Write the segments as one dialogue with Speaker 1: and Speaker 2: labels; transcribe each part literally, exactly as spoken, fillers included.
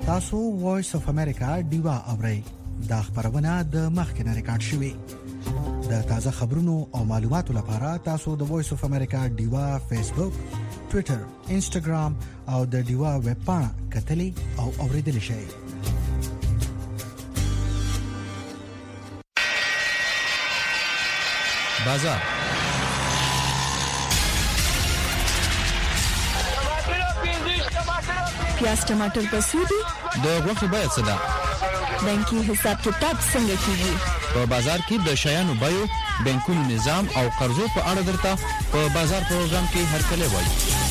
Speaker 1: تاسو وایس اف امریکا دیوا اورئ دا خبرونه د مخکنه ریکارډ شوې. د تازه خبرونو او معلوماتو لپاره تاسو د وایس اف امریکا دیوا فیسبوک، ټوئیټر، انسټاګرام او د دیوا ویب پاڼه کتلی او اوریدل شئ.
Speaker 2: بازار
Speaker 3: پیاز ټماټر په سودی
Speaker 2: د غوښې بیه څه ده؟
Speaker 3: بانکي حساب کتاب څنګه کیږي؟
Speaker 2: په بازار کې د شیانو بیو، بانکونو نظام او قرضو په اړه درته په بازار پروګرام کې هرکلی وایي.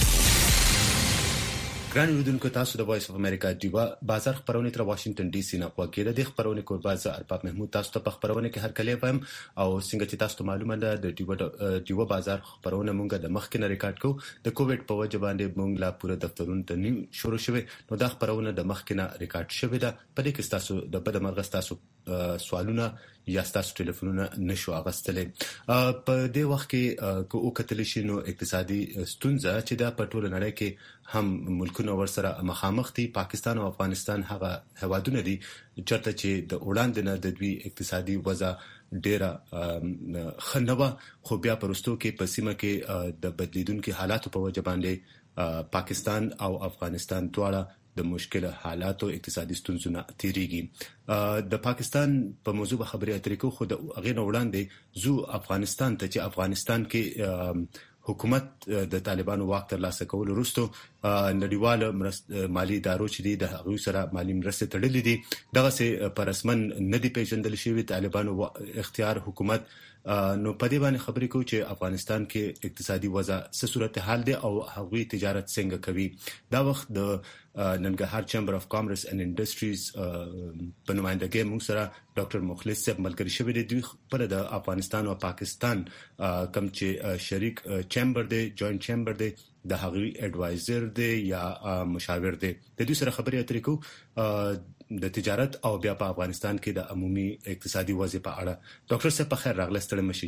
Speaker 4: ګران اوریدونکو، تاسو د وایس اف امریکا دیوا بازار خبرونه تر واشنگټن ډي سي نه غوږی د خبرونه کوربه ز ارباب محمود تاسو ته په خبرونه کې هرکلی وایم. او څنګه چې تاسو ته معلومه ده د دیوا دیوا بازار خبرونه مونږ د مخکنه ریکارډ کو د کووډ په وجه باندې مونږ لا پوره دفترونه ته نیم شروع شوه. نو دا خبرونه د مخکنه ریکارډ شوه ده. په دې کې تاسو د بده مرغ تاسو سوالونه یا تاسو ټلیفونونه نشو اغستلې. په دې وخت کې کو او کتل شي نو اقتصادي ستونزه چې دا په ټوله نړۍ کې هم ملکونه ورسره مخامخ دي. پاکستان او افغانستان هغه هوادونه دي چرته چې د وړاندې نه د دوی اقتصادي وضع ډیره خنوه، خو بیا پرستو کې په سیمه کې د بدلیدونکو حالاتو په وجه باندې پاکستان او افغانستان دواړه د مشکل حالاتو اقتصادي ستونزو نه تیریږي. د پاکستان په موضوع خبرې اترې کو خو د غیر وړاندې زو افغانستان ته چې افغانستان کې حکومت د طالبانو واک تر لاسه کول وروسته نړیواله مالی ادارو چې د هغوی سره مالی مرسته تړلې دي دغه سه پر رسمن نه دی پیژندل شوی طالبانو اختیار حکومت. نو په دې باندې خبرې کوو چې افغانستان کې اقتصادي وضع څه صورت حال دی او هغوی تجارت څنګه کوي. دا وخت د ننګرهار چیمبر اف کامرس اینڈ انډستریز په نمائندګۍ موږ سره ډاکټر مخلص صاحب ملګری شوی دی. دوی پر د افغانستان او پاکستان کوم چې شریک چیمبر دی، جوائنٹ چیمبر دی، د هغوی اډوایزر دی یا مشاور دی. د دوی سره خبرې اترې کوو د تجارت او بیا په افغانستان کې د عمومي اقتصادي وضع په اړه. ډاکټر صاحب په خیر راغلاست. ستړي مشئ.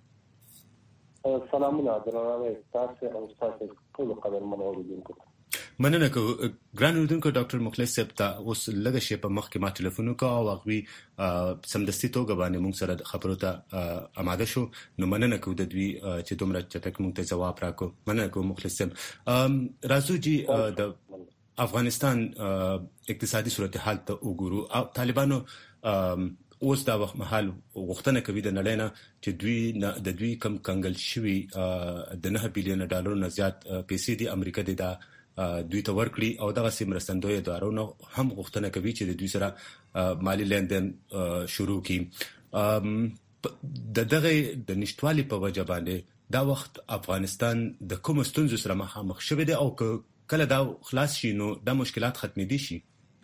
Speaker 5: سلامونه درناوی تاسو او تاسو ټول قدرمن اوریدونکو.
Speaker 4: مننه کو ګران اوریدونکو. ډاکټر مخلص صاحب ته اوس لږه شی په مخ کې ما ټلیفون وکړ او هغوی سمدستي توګه باندې موږ سره خبرو ته آماده شو. نو مننه کو د دوی چې دومره چټک موږ ته جواب راکړو. مننه کو مخلص صاحب. راځو جی د افغانستان اقتصادي صورتحال ته وګورو. طالبانو اوس دا وخت محل غوښتنه کوي د نړۍ نه چې دوی د دوی کم کنګل شوی د نه بلین ډالر نه زیات پیسې د امریکا د دوی ته ورکړي او دغه سیم مرستندوی ادارو هم غوښتنه کوي چې د دوی سره مالی لیندین شروع کړي. د دغه د نشټوالي په وجه باندې دا وخت افغانستان د کوم ستونزو سره مخامخ شوی دی او کله دا خلاص شي نو دا مشکلات ختمې دي شي؟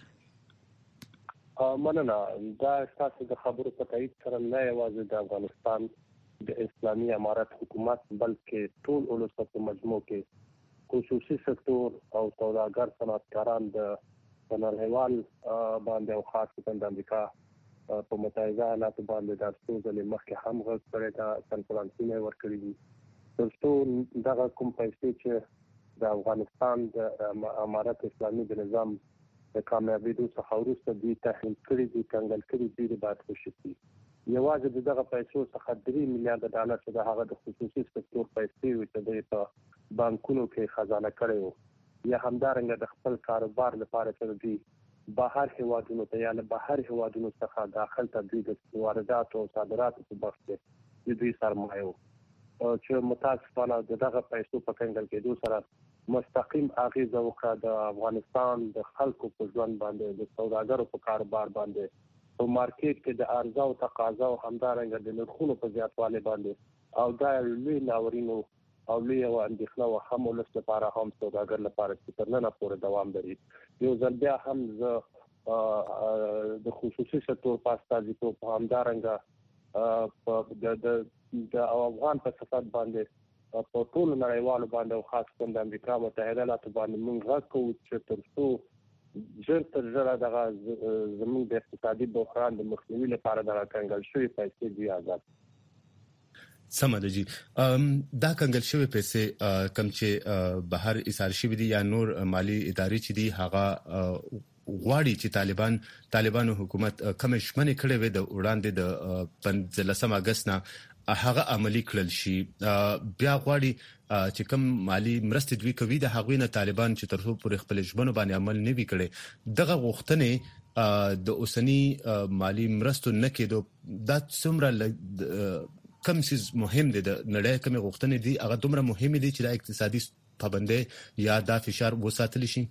Speaker 5: مننه. دا تاسو د خبرو په تایید سره نه یوازې د افغانستان د اسلامي امارت حکومت بلکې ټول ولسمشر په مجموع کې خصوصي سکتور او سوداګر صنعتکاران د نړیوال باندې او خاصه د امریکا په متحده ایالاتو باندې د ستونزې مخکې هم غږ کړی دا کنفرانسونه ورکړي دي ترڅو دغه کوم پیسې چې د افغانستان د امارت اسلامي د نظام د کامیابیدو څخه وروسته دوی تحمیل کړي دي کنګل کړي دي د باید خوشي شي. یوازې دغه پیسو څخه درې میلیارډ ډالر چې د هغه د خصوصي سکتور پیسې وي چې د بانکونو کې خزانه کړي وو یا همدارنګه د خپل کاروبار لپاره چې دوی بهر هیوادونو ته یا له بهر هیوادونو څخه داخل ته دوی د وارداتو او صادراتو په برخه کې دوی سرمایه وو چې متاسفانه دغه پیسو په کنګل کېدو سره مستقیم اغیزه وکړه د افغانستان د خلکو په ژوند باندې، د سوداګرو په کاروبار باندې، په مارکیټ کې د عرضه او تقاضا او همدارنګه د نرخونو په زیاتوالي باندې او دا لوی ناورینو او لوی او اندېښنه او هم ولس لپاره هم سوداګر لپاره چې تر نن پورې دوام لري. یو ځل بیا هم زه د خصوصي سکتور په استازیتوب همدارنګه د افغان په صفت باندې په ټول نړیوالو باندې او خاصه د امریکا متحده ایالاتو باندې موږ غږ کوو چې ترڅو ژر تر ژره دغه زموږ د اقتصادي بحران د مخنیوي لپاره دغه کنګل شوي پیسې دوی آزاد.
Speaker 4: سمه ده جی. دا کنګل شوی پیسې کم چې بهر ایثار شوی دي یا نور مالی ادارې چې دي هغه غواړي چې طالبان طالبانو حکومت کوم شمنې کړې وي د وړاندې د پنځلسم اگست نه هغه عملی کړل شي. بیا غواړي چې کوم مالی مرستې دوی کوي د هغوی نه طالبان چې تر څو پورې خپل ژوند باندې عمل نه وی کړي دغه غوښتنې د اوسنی مالی مرستو نه کېدو دا څومره کوم څه مهم دي د نړۍ کوم غوښتنې دي هغه دومره مهمه دي چې د اقتصادي پابندۍ یا د فشار وساتل شي.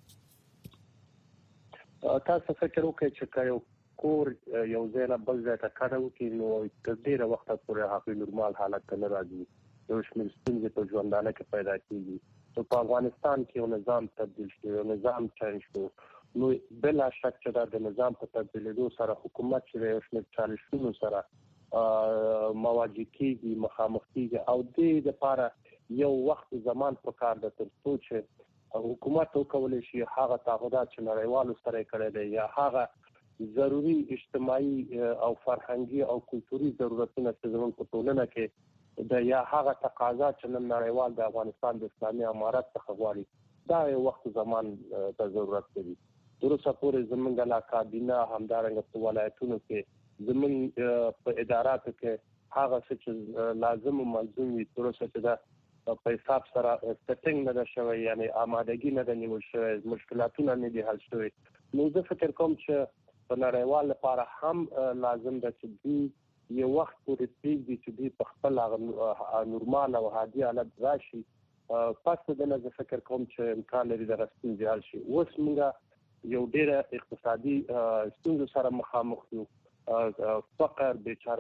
Speaker 5: تاسو فکر وکړئ چې یو کور یو ځای نه بل ځای ته کډو کې نو تر ډیره وخت پورې هغه نورمال حالت ته نه راځي. یو شمېر ستونزې په ژوندانه کې پیدا کیږي. نو په افغانستان کې یو نظام تبدیل شو، یو نظام چینج شو. نو بلا شک چې د نظام په تبدیلېدو سره حکومت چې یو شمېر چالشونو سره مواجه کیږي، مخامخ کیږي او د لپاره یو وخت زمان په کار د تر څو چې حکومت وکولای شي هغه تعهدات چې نړیوالو سره کړی دی یا هغه ضروري اجتماعي او فرهنګي او کلتوري ضرورتونه چې زموږ په ټولنه کې د یا هغه تقاضا چې نن نړیوال د افغانستان د اسلامي امارت څخه غواړي دا یو وخت زمان ته ضرورت لري. تر اوسه پورې زموږ د کابینه همدارنګه په ولایتونو کې زموږ په اداراتو کې هغه څه چې لازم او ملزوم وي تر اوسه چې دا په حساب سره سټینګ نه ده شوی، یعنی آمادګي نه ده نیول شوی، مشکلاتونه نه دي حل شوی. نو زه فکر کوم چې په نړیوال لپاره هم لازم ده چې دوی یو وخت پورې پرېږدي چې دوی په خپل نورمال او عادي حالت راشي. پس د نه زه فکر کوم چې امکان لري دغه ستونزې حل شي. اوس موږ یو ډېره اقتصادي ستونزو سره مخامخ یو. فقر،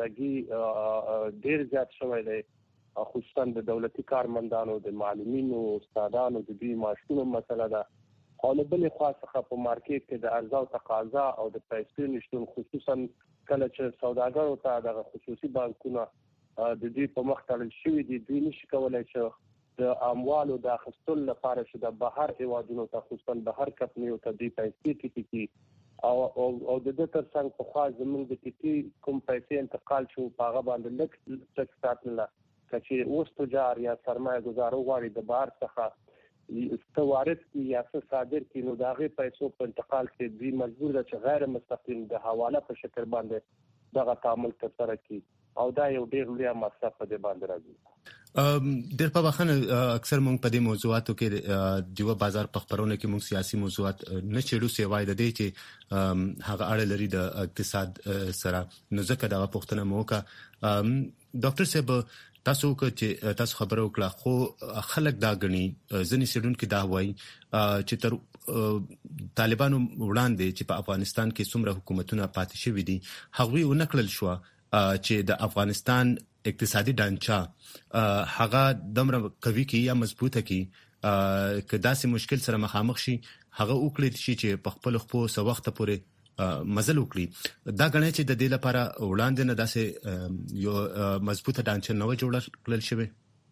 Speaker 5: بیچارګي ډېر زیات شوی دی، خصوصا د دولتي کارمندانو، د معلمینو، استادانو د دوی معاشونو مسله ده. او له بلې خوا څخه په مارکیټ کې د عرضه او تقاضا او د پیسو نشتون، خصوصا کله چې سوداګرو ته د خصوصي بانکونو د دوی په مخ تړل شوي دي، دوی نشي کولی چې د اموالو د اخیستلو لپاره چې د بهر هیوادونو ته خصوصا بهر کمپنیو ته دوی پیسې ټیټې کړي او او د دې تر څنګ پخوا زموږ د ټیټي کوم پیسې انتقال شو په هغه باندې لږ ټکس ساتله چې اوس تجار یا سرمایه ګزار وغواړي د بهر څخه څه وارد کړي یا څه صادر کړي نو د هغې پیسو په انتقال کې دوی مجبور ده چې غیر مستقیم د حواله په شکل باندې دغه تعامل ترسره کړي او دا یو ډېر لویه مصرف په دې باندې راځي.
Speaker 4: ډېر په بخښنه اکثر موږ په دې موضوعاتو کې دیوه بازار په خبرونه کې موږ سیاسي موضوعات نه چېړو سوای د دې چې هغه اړه لري د اقتصاد سره. نو ځکه دغه پوښتنه مو وکړه. ډاکټر صاحب تاسو چې تاسو خبرو وکړه خو خلک دا غني ځنې سړونکو دا وایي چې تر طالبانو وړاندې چې په افغانستان کې څومره حکومتونه پاتې شوي دي هغوی ونکړل شو چې د افغانستان اقتصادي ډانچه هغه دمره قوي کی یا مضبوطه کی که داسې مشکل سره مخامخ شي هغه وکړي شي چې په خپل خپل سو وخت پورې مزل وکړي. دا غنې چې د دې لپاره وړاندې نه داسې یو مضبوطه ډانچه نو جوړ کړل شوی.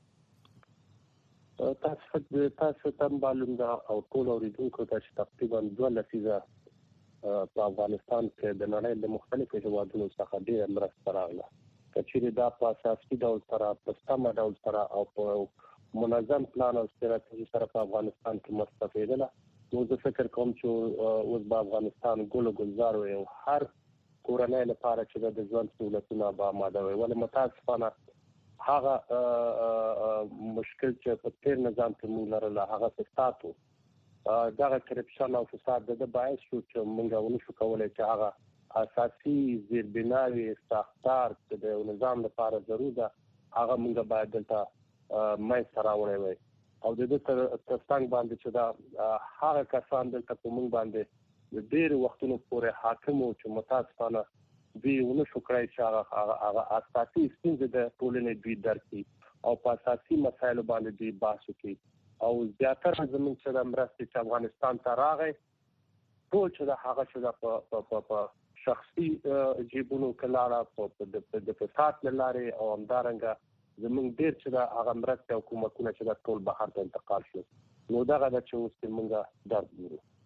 Speaker 5: تاسو تاسو ته معلوم ده او ټول اوریدونکو ته چې تقریبا دوه لسیزه په افغانستان کې د نړۍ د مختلفو هیوادونو څخه ډېر مرسته راغله. کچېرې دا په اساسي ډول سره په سمه ډول سره او په منظم پلان او ستراتیژي سره په افغانستان کې مستفیدله. نو زه فکر کوم چې اوس په افغانستان ګلو ګلزار وي او هر کورنۍ لپاره چې د ژوند سهولتونه به آماده وي. ولې متاسفانه هغه مشکل چې په تیر نظام کې موږ لرله هغه فساد و. دغه کرپشن او فساد د باعث شو چې موږ ونه شو کولی چې هغه اساسي زیربناوي ساختار چې د نظام لپاره ضروري ده هغه موږ باید دلته منځته راوړی وی او د دې تر څنګ باندې چې دا هغه کسان دلته په موږ باندې د ډېر وختونو پورې حاکم او چې متاسفانه دوی ونه شو کړی چې هغه اساسي ستونزې د ټولنې دوی درک کړي او په اساسي مسایلو باندې دوی بحث وکړي او زیاتره زموږ چې د مرستې چې افغانستان ته راغی ټول چې د هغه چې د په شخصي جیبونو کې لاړه د فساد له لارې او همدارنګه زموږ ډېر چې د هغه مرستې او کومکونه چې د ټول بهر ته انتقال شو. نو دغه ده چې اوس موږ درد لرو.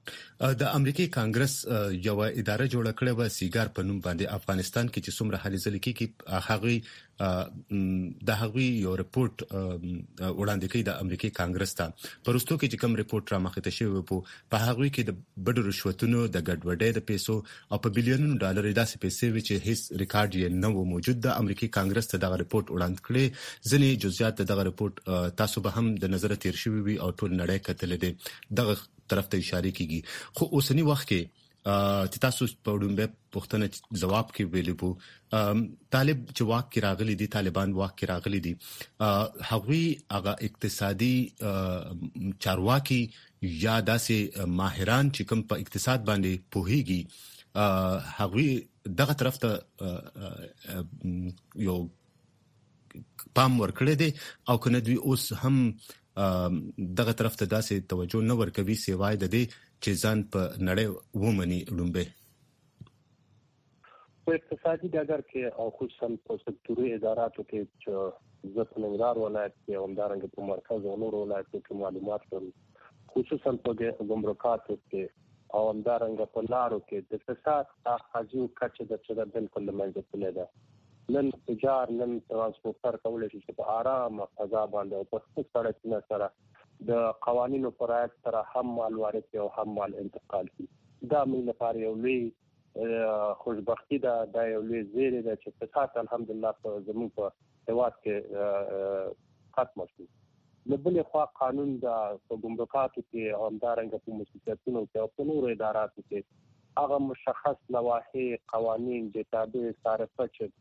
Speaker 4: د امریکای کانګرس یو اداره جوړه کړې و سیګار په نوم باندې افغانستان کې چې څومره هلي ځلې کې هغه د هغوی یو رپورت وړاندې کوي د امریکای کانګرس ته پرستو کې چې کوم رپورت را مخې ته شوی وو په هغوی کې د بډو رشوتونو د ګډوډۍ د پیسو او په بلیونونو ډالر داسې پیسې چې هیڅ ریکارډ یې نه و موجود د امریکای کانګرس ته دغه رپورت وړاندې کړي ځنې جزئیات دغه رپورت تاسو به هم د نظر تیر شوی وي او ټول نړۍ کتل دي دغه طرف ته اشاره کیږي خو اوسنی وخت کې چې تاسو په وړاندې پوښتنه جواب کې ویلې وو طالب چې واک کې راغلي دي طالبان واک کې راغلي دي هغوی هغه اقتصادي چارواکي یا داسې ماهران چې کوم په اقتصاد باندې پوهیږي هغوی دغه طرف ته یو پام ورکړی دی او کنه دوی اوس هم دغه طرف ته داسې توجه نه ورکوي سیوای د دې چې ځان په نړۍ ومني لومبه
Speaker 5: په اقتصادي ډګر کې او خصوصا په سکتوري اداراتو کې چې ځکه ننګرهار ولایت کې او همدارنګه په مرکز او نور ولایتو کې معلومات لرو خصوصا په ګمرکاتو کې او همدارنګه په لارو کې د فساد اخاجو کچه د څه د بالکل منځ ته لیدا نن تجار نن ترانسپورټر کولای شي چې په آرام فضا باندې او په سړکونو سره د قوانینو پر رعایت سره هم مال وارد او هم مال انتقال کی دا موږ لپاره یو لوی خوشبختی ده دا یو لوی زیری ده چې فساد الحمدلله په زموږ په هیواد کې ختم شو د بلې خوا قانون د ګمرکاتو کې او همدارنګه په مؤسساتونو کې او په نورو اداراتو کې هغه مشخص لوایح قوانین ډیټابیس تعرفه چې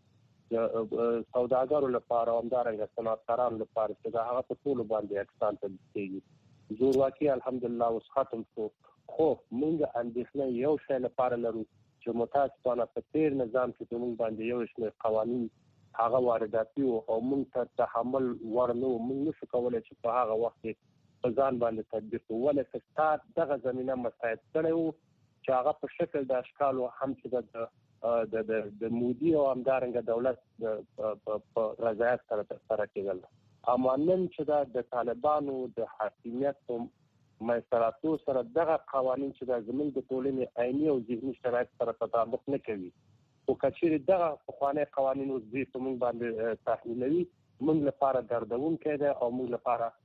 Speaker 5: سوداګرو لپاره همدارنګه صنعتکارانو لپاره چې دا هغه په ټول باندې احسان ته کیږي زور واقعي الحمدلله اوس ختم شو خو موږ اندېښنه یو شی لپاره لرو چې متاسفانه په تیر نظام کې موږ باندې یو شمېر قوانین هغه وارداتي او موږ ته تحمل ورنو موږ نشو کولای چې په هغه وخت کې په ځان باندې تطبیق ولې فساد دغه زمينه مساعد کړو چې هغه په شکل د اشکال او هم چې د د د د مودي او همدارنګه دولت په رضایت سره سره کېدل اما نن چې د طالبانو د حاکمیت په مېسراتو سره دغه قوانين چې د زمين د ټولنې عیني او ذهني شرایط سره تطابق نه کوي او کچېر دغه خوانه قوانين او د زمين باندې تحمیلوي موږ لپاره دردون کېده او موږ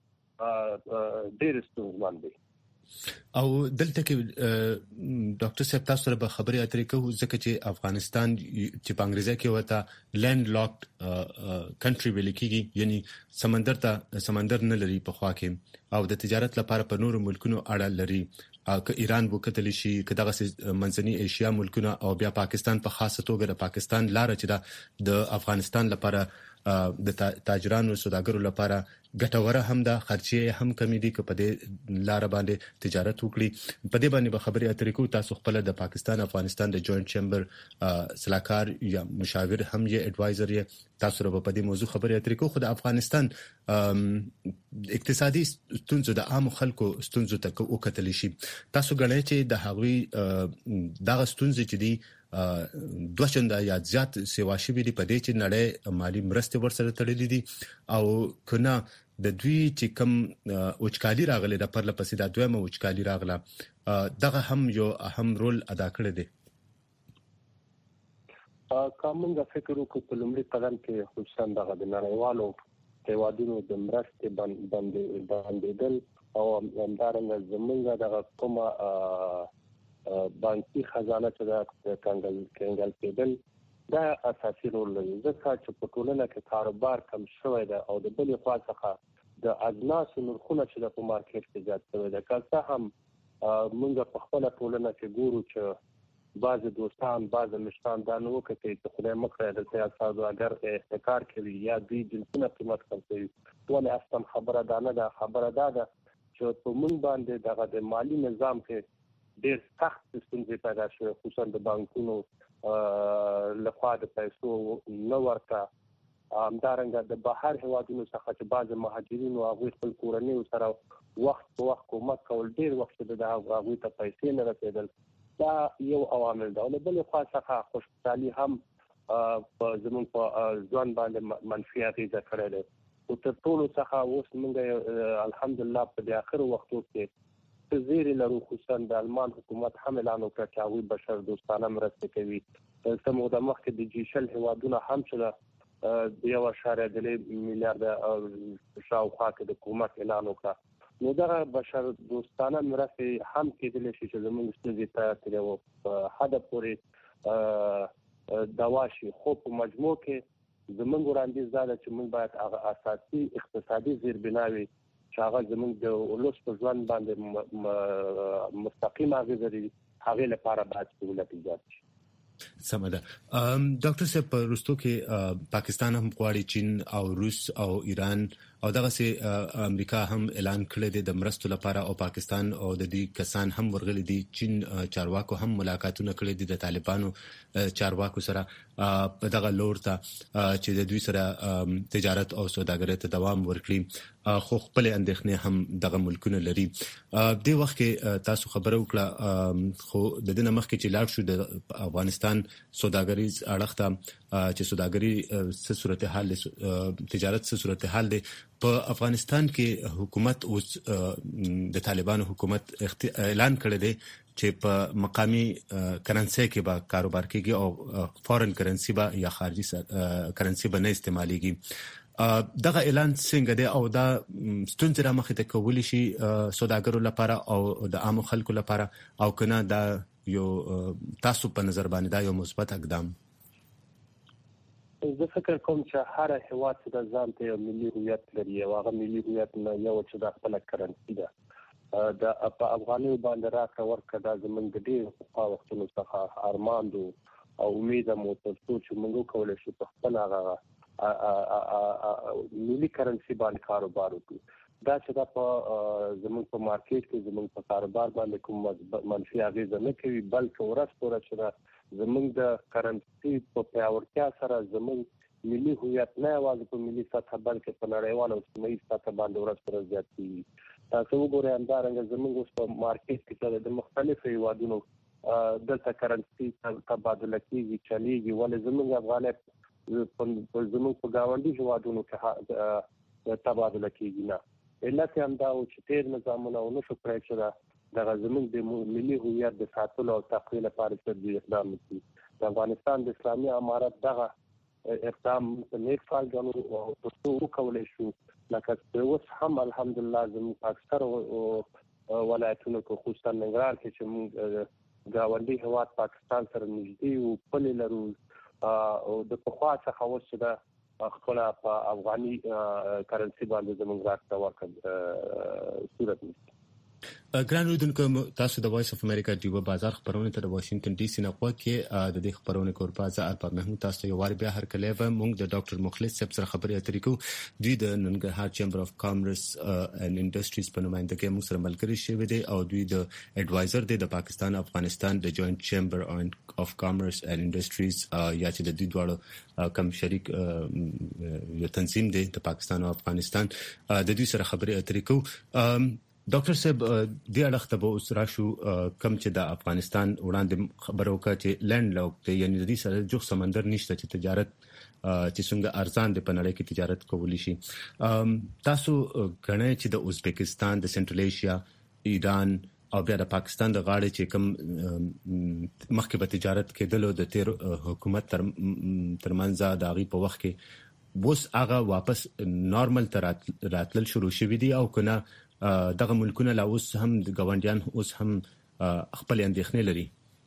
Speaker 5: لپاره ډېر ستونزمن دي
Speaker 4: او دلته کې ډاکټر صاحب تاسو سره به خبرې اترې کوو ځکه چې افغانستان چې په انګریزي کې وته لینډ لاکډ کنټري ویل کېږي یعنی سمندر ته سمندر نه لري په خوا کې او د تجارت لپاره په نورو ملکونو اړه لري که ایران وکتل شي که دغه منځنی ایشیا ملکونه او بیا پاکستان په خاصه توګه د پاکستان لار چې د افغانستان لپاره د تاجرانو سوداګرو لپاره ګټوره هم ده خرچې هم کمی دي چې په دې لار باندې تجارت وکړي په دې باندې به خبرې اترې کوو تاسو خپل د پاکستان افغانستان د جوائنټ چیمبر صلاحکار یا مشاور هم یې اډوایزر یې تاسو سره په دې موضوع خبرې اترې کوو خو د افغانستان اقتصادي ستونزو د عام خلکو ستونزو ته وکتل شي تاسو غواړئ چې د هغوی دغه ستونزې چې دي دوه چنده یا زیات سیوا شوی دی په دې چې نړۍ مالی مرستې ورسره تړلې دي او کنه د دوی چې کم وچکالي راغله د پرله پسې د دویمه وچکالي راغله دغه هم یو اهم رول ادا کړی دی
Speaker 5: کومه فکر وکړو په لومړي قدم کې خصوصا دغه د نړیوالو هیوادونو د مرستې باندې باندېدل او همدارنګه زمونږ دغه کومه بانکي خزانه چې د کنګل کنګل کېدل دا اساسي رول لري ځکه چې په ټولنه کې کاروبار کم شوی دی او د بلې خوا څخه د اجناس نرخونه چې په مارکیټ کې زیات شوی دی که څه هم موږ په خپل ټولنه کې ګورو چې بعض دوستان بعض مشتان دا نو کوي چې خدای مخه د سیاست اگر احتکار کوي یا دوی جنسونه قیمت کم کوي ټول اصلا خبره ده نه ده خبره ده چې په موږ باندې دغه د مالی نظام کې ډېر سخت ستونزې پیدا شوې خصوصا د بانکونو لخوا د پیسو نه ورکا همدارنګه د بهر هیوادونو څخه چې بعض مهاجرین او هغوی خپل کورنۍ سره وخت په وخت کومک کول ډېر وخت د هغوی ته پیسې نه رسېدل دا یو عوامل ده له بل خوا څخه خوشحالي هم په زموږ په ځوان باندې منفي اغېزه کړې ده او تر ټولو څخه اوس موږ الحمدلله په د اخر وختو کې زیری لرو خصوصا د آلمان حکومت هم اعلان وکړ چې هغوی بشر دوستانه مرسته کوي. سمو د مخکې د جي شل هیوادونه هم چې د یو اشاریه درې میلیارډ شاوخوا کې د حکومت اعلان وکړ، نو دغه بشر دوستانه مرستې هم کېدلی شي چې زموږ ستونزې ته تر یوه حده پورې دوا شي. خو په مجموع کې زموږ وړاندیز دا ده چې موږ باید هغه اساسي اقتصادي زیربناوې چې هغه زموږ د ولس په ژوند باندې مستقیم اغېزه لري هغې لپاره باید سهولت ایجاد شي.
Speaker 4: سمه ده. ډاکټر صاحب په وروستو کې پاکستان هم غواړي چین او روس او ایران او دغه سي امریکا هم اعلان کړی دی د مرستو لپاره او پاکستان او د دې کسان هم ورغلي دي. چین چارواکو هم ملاقاتونه کړي دي د طالبانو چارواکو سره په دغه لور ته چې د دوی سره تجارت او سوداګرۍ ته دوام ورکړي، خو خپل اندېښنې هم دغه ملکونه لري. د وخت کې تاسو خبرو کړه خو د دې مخکې چې لاړ شو د افغانستان سوداګریز اړخ ته چې سوداګري څه صورتحال تجارت څه صورتحال دی په افغانستان کې حکومت اوس د طالبانو حکومت اعلان کړی دی چې په مقامی کرنسي کې به کاروبار کېږي او فورن کرنسي به یا خارجي کرنسي به نه استعماليږي. دغه اعلان څنګه دی او دا ستونزې را مخې ته کولی شي سوداګرو لپاره او د عامو خلکو لپاره او کنه دا یو تاسو په نظر باندې دا یو مثبت اقدام؟
Speaker 5: زه فکر کوم چې هر هیواد د ځان ته یو ملي هویت لري او هغه ملي هویت نه یو چې د خپل کرنسي ده. د په افغاني باندې راکړه ورکړه دا زموږ د ډېر په وختونو څخه ارمان دو او امید مو ترڅو چې موږ کولی شو په خپل هغه ملي کرنسي باندې کاروبار وکړو. دا چې دا په زموږ په مارکیټ کې زموږ په کاروبار باندې کوم منفي اغېزه نه کوي، بلکې ورځ په ورځ چې زموږ د کرنسي په پیاوړتیا سره زموږ ملي هویت نه یوازې په ملي سطح بلکې په نړیواله او سیمه ییزه سطح باندې ورځ په ورځ زیات کېږي. تاسو وګورئ همدارنګه زموږ اوس په مارکیټ کې چې د مختلفو هیوادونو دلته کرنسي تبادله کېږي چلیږي، ولې زموږ افغانۍ زموږ په ګاونډي هیوادونو کې تبادله کېږي نه. علت یې همدا و چې تېر نظامونه ونه شو کړی چې دغه زموږ د ملي هویت د ساتلو او تقویې لپاره چې اقدام وکړي. د افغانستان د اسلامي امارت دغه اقدام په نیک فال ګڼو او ترڅو وکولی شو لکه اوس هم الحمدلله زموږ په اکثرو ولایتونو کې خصوصا ننګرهار کې چې موږ ګاونډي هیواد پاکستان سره نږدې وو، پولې لرو او د پخوا څخه اوس چې د خپل په افغاني کرنسي باندې زموږ راکړه ورکړه صورت نیسي.
Speaker 4: ګران اوریدونکو، تاسو د وایس اف امریکا ډیو بازار خبرونه ته د واشنگټن ډي سي نه غواړئ د دې خبرونه کوربازه ارباب محمود تاسو ته یو وار بیا هر کله به موږ د ډاکټر مخلص صاحب سره خبرې اترې کوو. دوی د ننګرهار چیمبر اف کامرس اینڈ انډستریز په نمائندګۍ موږ سره ملګري شوي دي او دوی د ایڈوایزر دی د پاکستان افغانستان د جوائنٹ چیمبر اف کامرس اینڈ انډستریز یا چې د دوی دواړو کم شریک یو تنظیم دی د پاکستان او افغانستان، د دوی سره خبرې اترې کوو. ډاکټر صاحب د اړخ ته به اوس راشو کم چې د افغانستان وړاندې خبرو وکړه چې لینډ لاک دی، یعنی د دې سره جوخ سمندر نشته چې تجارت چې څنګه ارزان دی په نړۍ کې تجارت کولی شي. تاسو غواړئ چې د ازبکستان، د سنټرل ایشیا، ایران او بیا د پاکستان د غاړې چې کم مخکې به تجارت کېدلو د تیر حکومت تر ترمنځ د هغې په وخت کې اوس هغه واپس نارمل ته راتلل شروع شوي دي او کنه دغه ملکونه لا اوس هم د ګاونډیان اوس هم خپل اندېښنې لري؟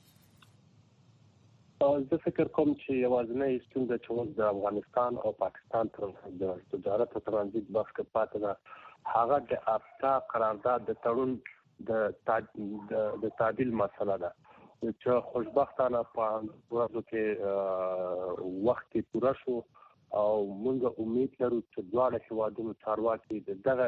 Speaker 5: زه فکر کوم چې یوازینۍ ستونزه چې اوس د افغانستان او پاکستان ترمنځ د تجارت او ترانزیت بحث کې پاتې ده هغه د افتا قرارداد د تړون د د تعدیل مسله ده چې خوشبختانه په ورځو کې وخت کې پوره شو او موږ امید لرو چې دواړه هیوادونو چارواکي دغه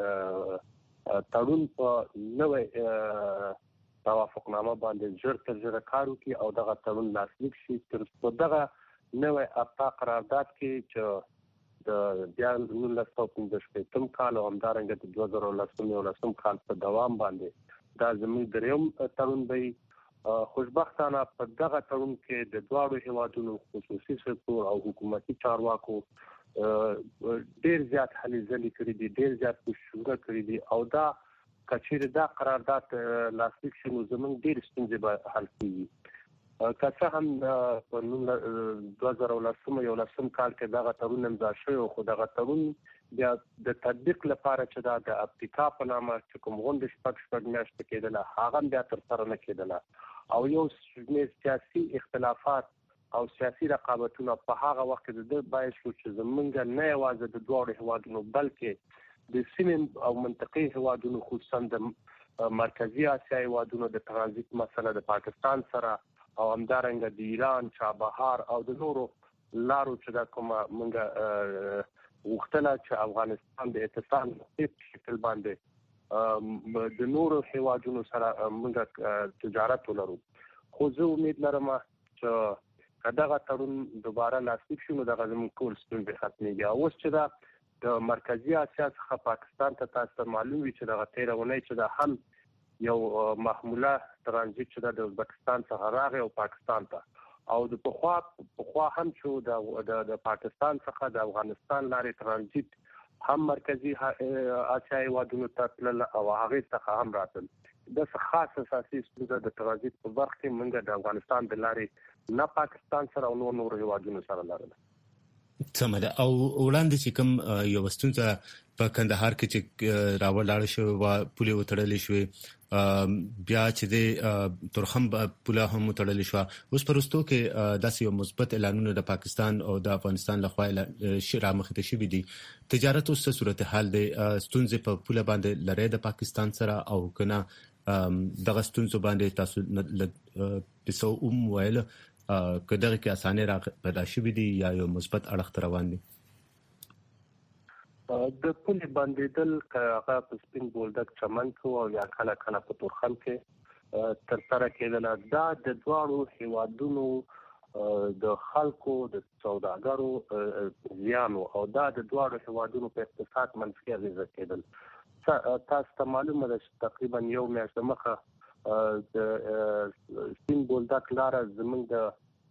Speaker 5: تړون په نوې توافقنامه باندې ژر تر ژره کار وکړي او دغه تړون لاسلیک شي تر څو دغه نوې افتا قرارداد کې چې د بیا نولس سوه پنځه شپېتم کال او همدارنګه د دوه زره لسم یولسم کال په دوام باندې دا زموږ درېیم تړون دی. خوشبختانه په دغه تړون کې د دواړو هیوادونو خصوصي سکتور او حکومتي چارواکو ډېر زیات هلې ځلې کړي دي، ډېر زیات کوششونه کړي دي او دا کچېر دا قرارداد لاسلیک شي نو زموږ ډېر ستونزې به حل کیږي که څه هم په دوه زره ولسم یو لسم کال کې دغه تړون امضا شوی خو دغه تړون بیا د تطبیق لپاره چې دا د افریقا په نامه چې کوم غونډه شپږ شپږ میاشتې کېدله هغه بیا تر سره نه کېدله او یو شمېر سیاسي اختلافات او سیاسي رقابتونه په هغه وخت کې د باعث شو چې زمونږ نه یوازې د دواړو هیوادونو بلکې د سیمې او منطقي هیوادونو خصوصا د مرکزی اسیا هیوادونو د ترانزیت مسله د پاکستان سره او همدارنګه د ایران چابهار او د نورو لارو چې دا کومه مونږ وختله چې افغانستان د اتصال په شکل باندې د نورو هیوادونو سره موږ تجارت ولرو خو زه امید لرم چې دغه تړون دوباره لاسلیک شي نو دغه زموږ ټول ستونزې ختمېږي. اوس چې دا د مرکزی اسیا څخه پاکستان ته تاسو معلوم وي چې دغه تیره اونۍ چې دا هم یو محموله ترانزیت چې د ازبکستان څخه راغی او پاکستان ته او د پخوا پخوا هم چې د د پاکستان څخه د افغانستان لارې ترانزیت هم مرکزی اسیا هیوادونو ته تلل او هغه څخه هم راتل. د خاص اساسي ستونزه د ترانزیت په برخه کې موږ د افغانستان د لارې نه پاکستان سره او نور هیوادونو سره لرله.
Speaker 4: سمه ده او وړاندې چې کوم یو ستونزه په کندهار کې چې راولاړ شو او پولیو تړلې شوې بیا چې د تورخم پوله هم تړلې شو اوس پرستو کې داسې یو مثبت اعلانونه د پاکستان او د افغانستان لخوا شرا مخته شوې دي. تجارت اوس صورتحال دی ستونزې په پوله باندې لري د پاکستان سره او کنه دغه ستونزې باندې تاسو د سو اوم ویل کداغه کې اسانه را پیدا شوې دي یا یو مثبت اړخ روان دي.
Speaker 5: د پولی باندې دل هغه په سپین بولدک چمن کې او یا کله کله په تورخم کې تر سره کېدل دا د دواړو هیوادونو د خلکو د سوداګرو زیان او دا د دواړو هیوادونو په اقتصاد منفي اغیزه کېدل. تاسو ته معلومه ده چې تقریبا یو میاشت مخه د سپین بولدک لاره زموږ د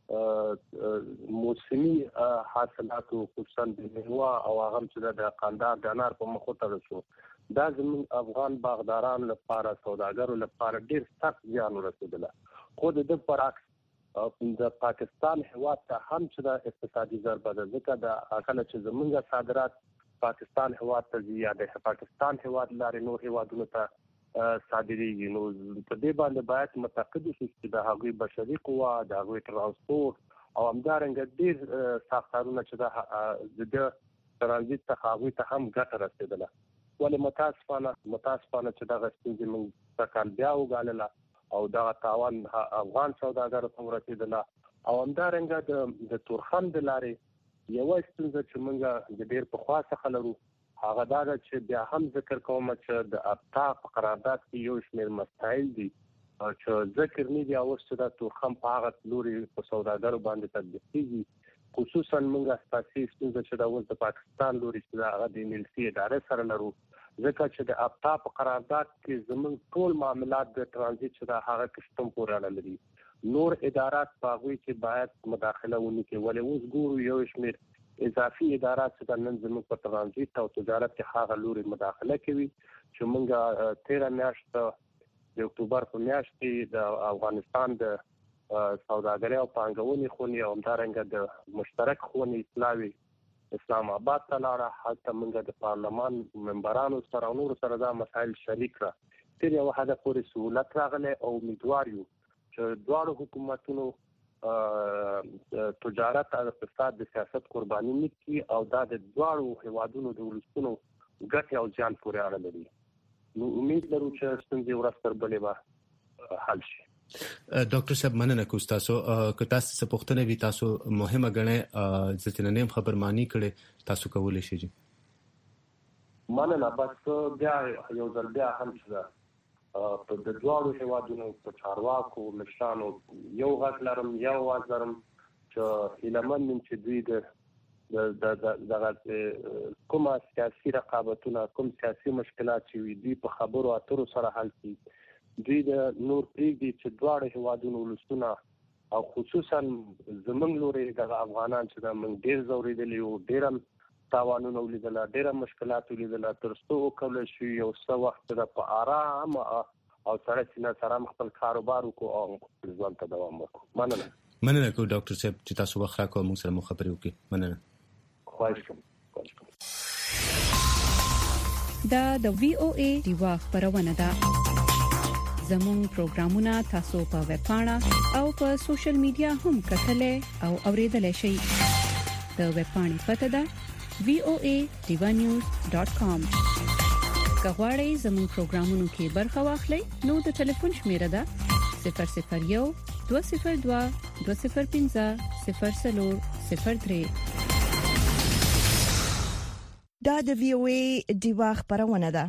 Speaker 5: موسمي حاصلاتو خصوصا د میوه او هغه چې د قندهار د انار په مخ ته رسو دا زموږ افغان باغداران لپاره سوداګرو لپاره ډیر سخت زیان ورسېدل. خو د برعکس د پاکستان هیواد ته هم چې د اقتصادي ضربه ده ځکه د اکل چې زموږ صادرات پاکستان هیواد ته زیاده پاکستان هیواد لارې نور هیوادونو ته صادریږي نو په دې باندې باید متقاعد شي چې د هغوی بشري قوا د هغوی ترانسپورت او همدارنګه ډیر ساختارونه چې د ترانزیت څخه هغوی ته هم ګټه رسېدله. ولې متاسفانه متاسفانه چې دغه ستونزې موږ په کال بیا وګالله او دغه تاوان افغان سوداګرو ته ورسېدله او همدارنګه د تورخم د لارې یوه ستونزه چې موږ د ډیر پخوا څخه لرو هغه دا چې بیا هم ذکر کوم چې د ابتا په قرارداد کې یو شمېر مسایل دي چې ذکر نه دي اوس چې د تورخم په هغه لوري په سوداګرو باندې تطبیق کیږي خصوصا موږ اساسي ستونزه چې د اوس د پاکستان لوري چې هغه د ملتي ادارې سره لرو ځکه چې د ابتا په قرارداد کې زموږ ټول معاملات د ترانزیت چې د هغه کشتم پورې اړه لري. نور ادارات په هغوی کې باید مداخله ونکړي ولې اوس ګورو یو شمېر اضافي ادارات چې نن زموږ په ترانزیت او تجارت کې هغه لوري مداخله کوي چې موږ تیره میاشت د اکتوبر په میاشت کې د افغانستان د سوداګرۍ او پانګونې خونې او همدارنګه د مشترک خونې اطلاعي اسلام آباد ته لاړه هلته موږ د پارلمان ممبرانو سره او نورو سره دا مسایل شریک کړه. تر یو حده پورې سهولت راغلی او امیدوار یو چې دواړو حکومتونو تجارت او اقتصاد د سیاست قرباني نه کړي او دا د دواړو هیوادونو د ولسونو ګټې او زیان پورې اړه لري. نو امید لرو چې ستونزې ورځ تر بلې به حل شي.
Speaker 4: ډاکټر صاحب مننه کوم تاسو که تاسو څه پوښتنه وي تاسو مهمه غنئ ځکه نن خبرمانی کړي تاسو کولای شئ.
Speaker 5: مننه بس بیا یو ځل بیا هم چې په د دواړو هیوادونو په چارواکو مشرانو یو غږ لرم یو واز لرم چې هیلهمن یم چې دوی د دغه کومه سیاسي رقابتونه کوم سیاسي مشکلات چې وي دوی په خبرو اترو سره حل کړي. دوی د نور پرېږدي چې دواړو هیوادونو ولسونه او خصوصا زموږ لوري د افغانان چې د موږ ډېر ځورېدلي یو ډېر تاوانونه ولیدل ډېر مشکلات ولیدل تر څو کول شي یو څه وخت د په آرام او سره سینه سره خپل کاروبار وکړو او ځوان ته دوام ورکړو. مننه
Speaker 4: مننه کو ډاکټر صاحب چې تاسو وخت راکړو موږ سره مو خبرې وکړي. مننه.
Speaker 5: خواهش کوم.
Speaker 6: دا د وی او ای دیوا خبرونه ده. زموږ پروګرامونه تاسو په ویب پاڼه او په سوشل میډیا هم کتلې او اوریدلای شئ. د ویب پاڼې پته ده وی او ای دیوا نیوز ډاٹ کام. کغواړئ زموږ پروګرامونو کې برخه واخلئ نو د ټلیفون شمیره ده صفر صفر یو دوه صفر دوه دوه صفر پنځه صفر صفر صفر درې.
Speaker 7: دا د وی او ای دیوا خبرونه ده.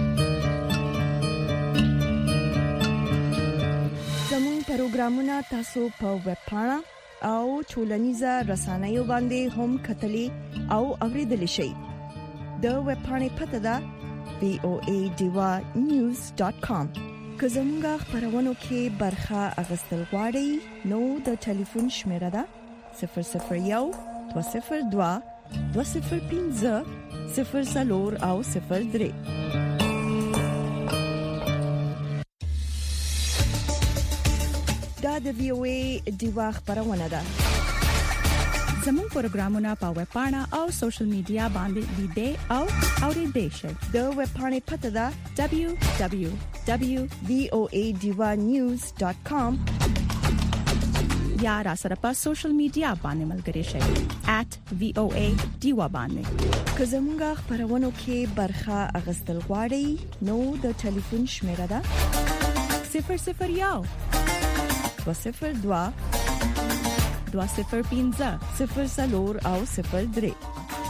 Speaker 7: زموږ پروګرامونه تاسو په ویب پاڼه او ټولنیزه رسنیو باندې هم کتلې او اوریدلای شئ. د ویب پاڼې پته ده وی او ای دیوا نیوز ډاٹ کام. که زموږ خبرونو کې برخه اغوستل غواړئ نو د ټلیفون شمیره ده صفر صفر یو دوه صفر دوه دوه صفر پنځه صفر صفر او صفر درې. دا د وی او ای دیوا خبرونه ده.
Speaker 6: زموږ پروګرامونه په ویب پاڼه او سوشل میډیا باندې لیدئ او اوریدئ شئ.
Speaker 7: د ویب پاڼې پته ده
Speaker 6: دبليو دبليو دبليو
Speaker 7: وی او ای دیوا نیوز ډاٹ کام
Speaker 6: یا را سره په سوشل میډیا باندې ملګری شئ at وی او ای دیوا باندې.
Speaker 7: که زموږ خبرونو کې برخه اغوستل غواړئ نو د ټلیفون شمیره ده
Speaker 6: صفر صفر یو
Speaker 7: دوه صفر دوه
Speaker 6: دوه صفر پنځه
Speaker 7: صفر صفر او صفر درې.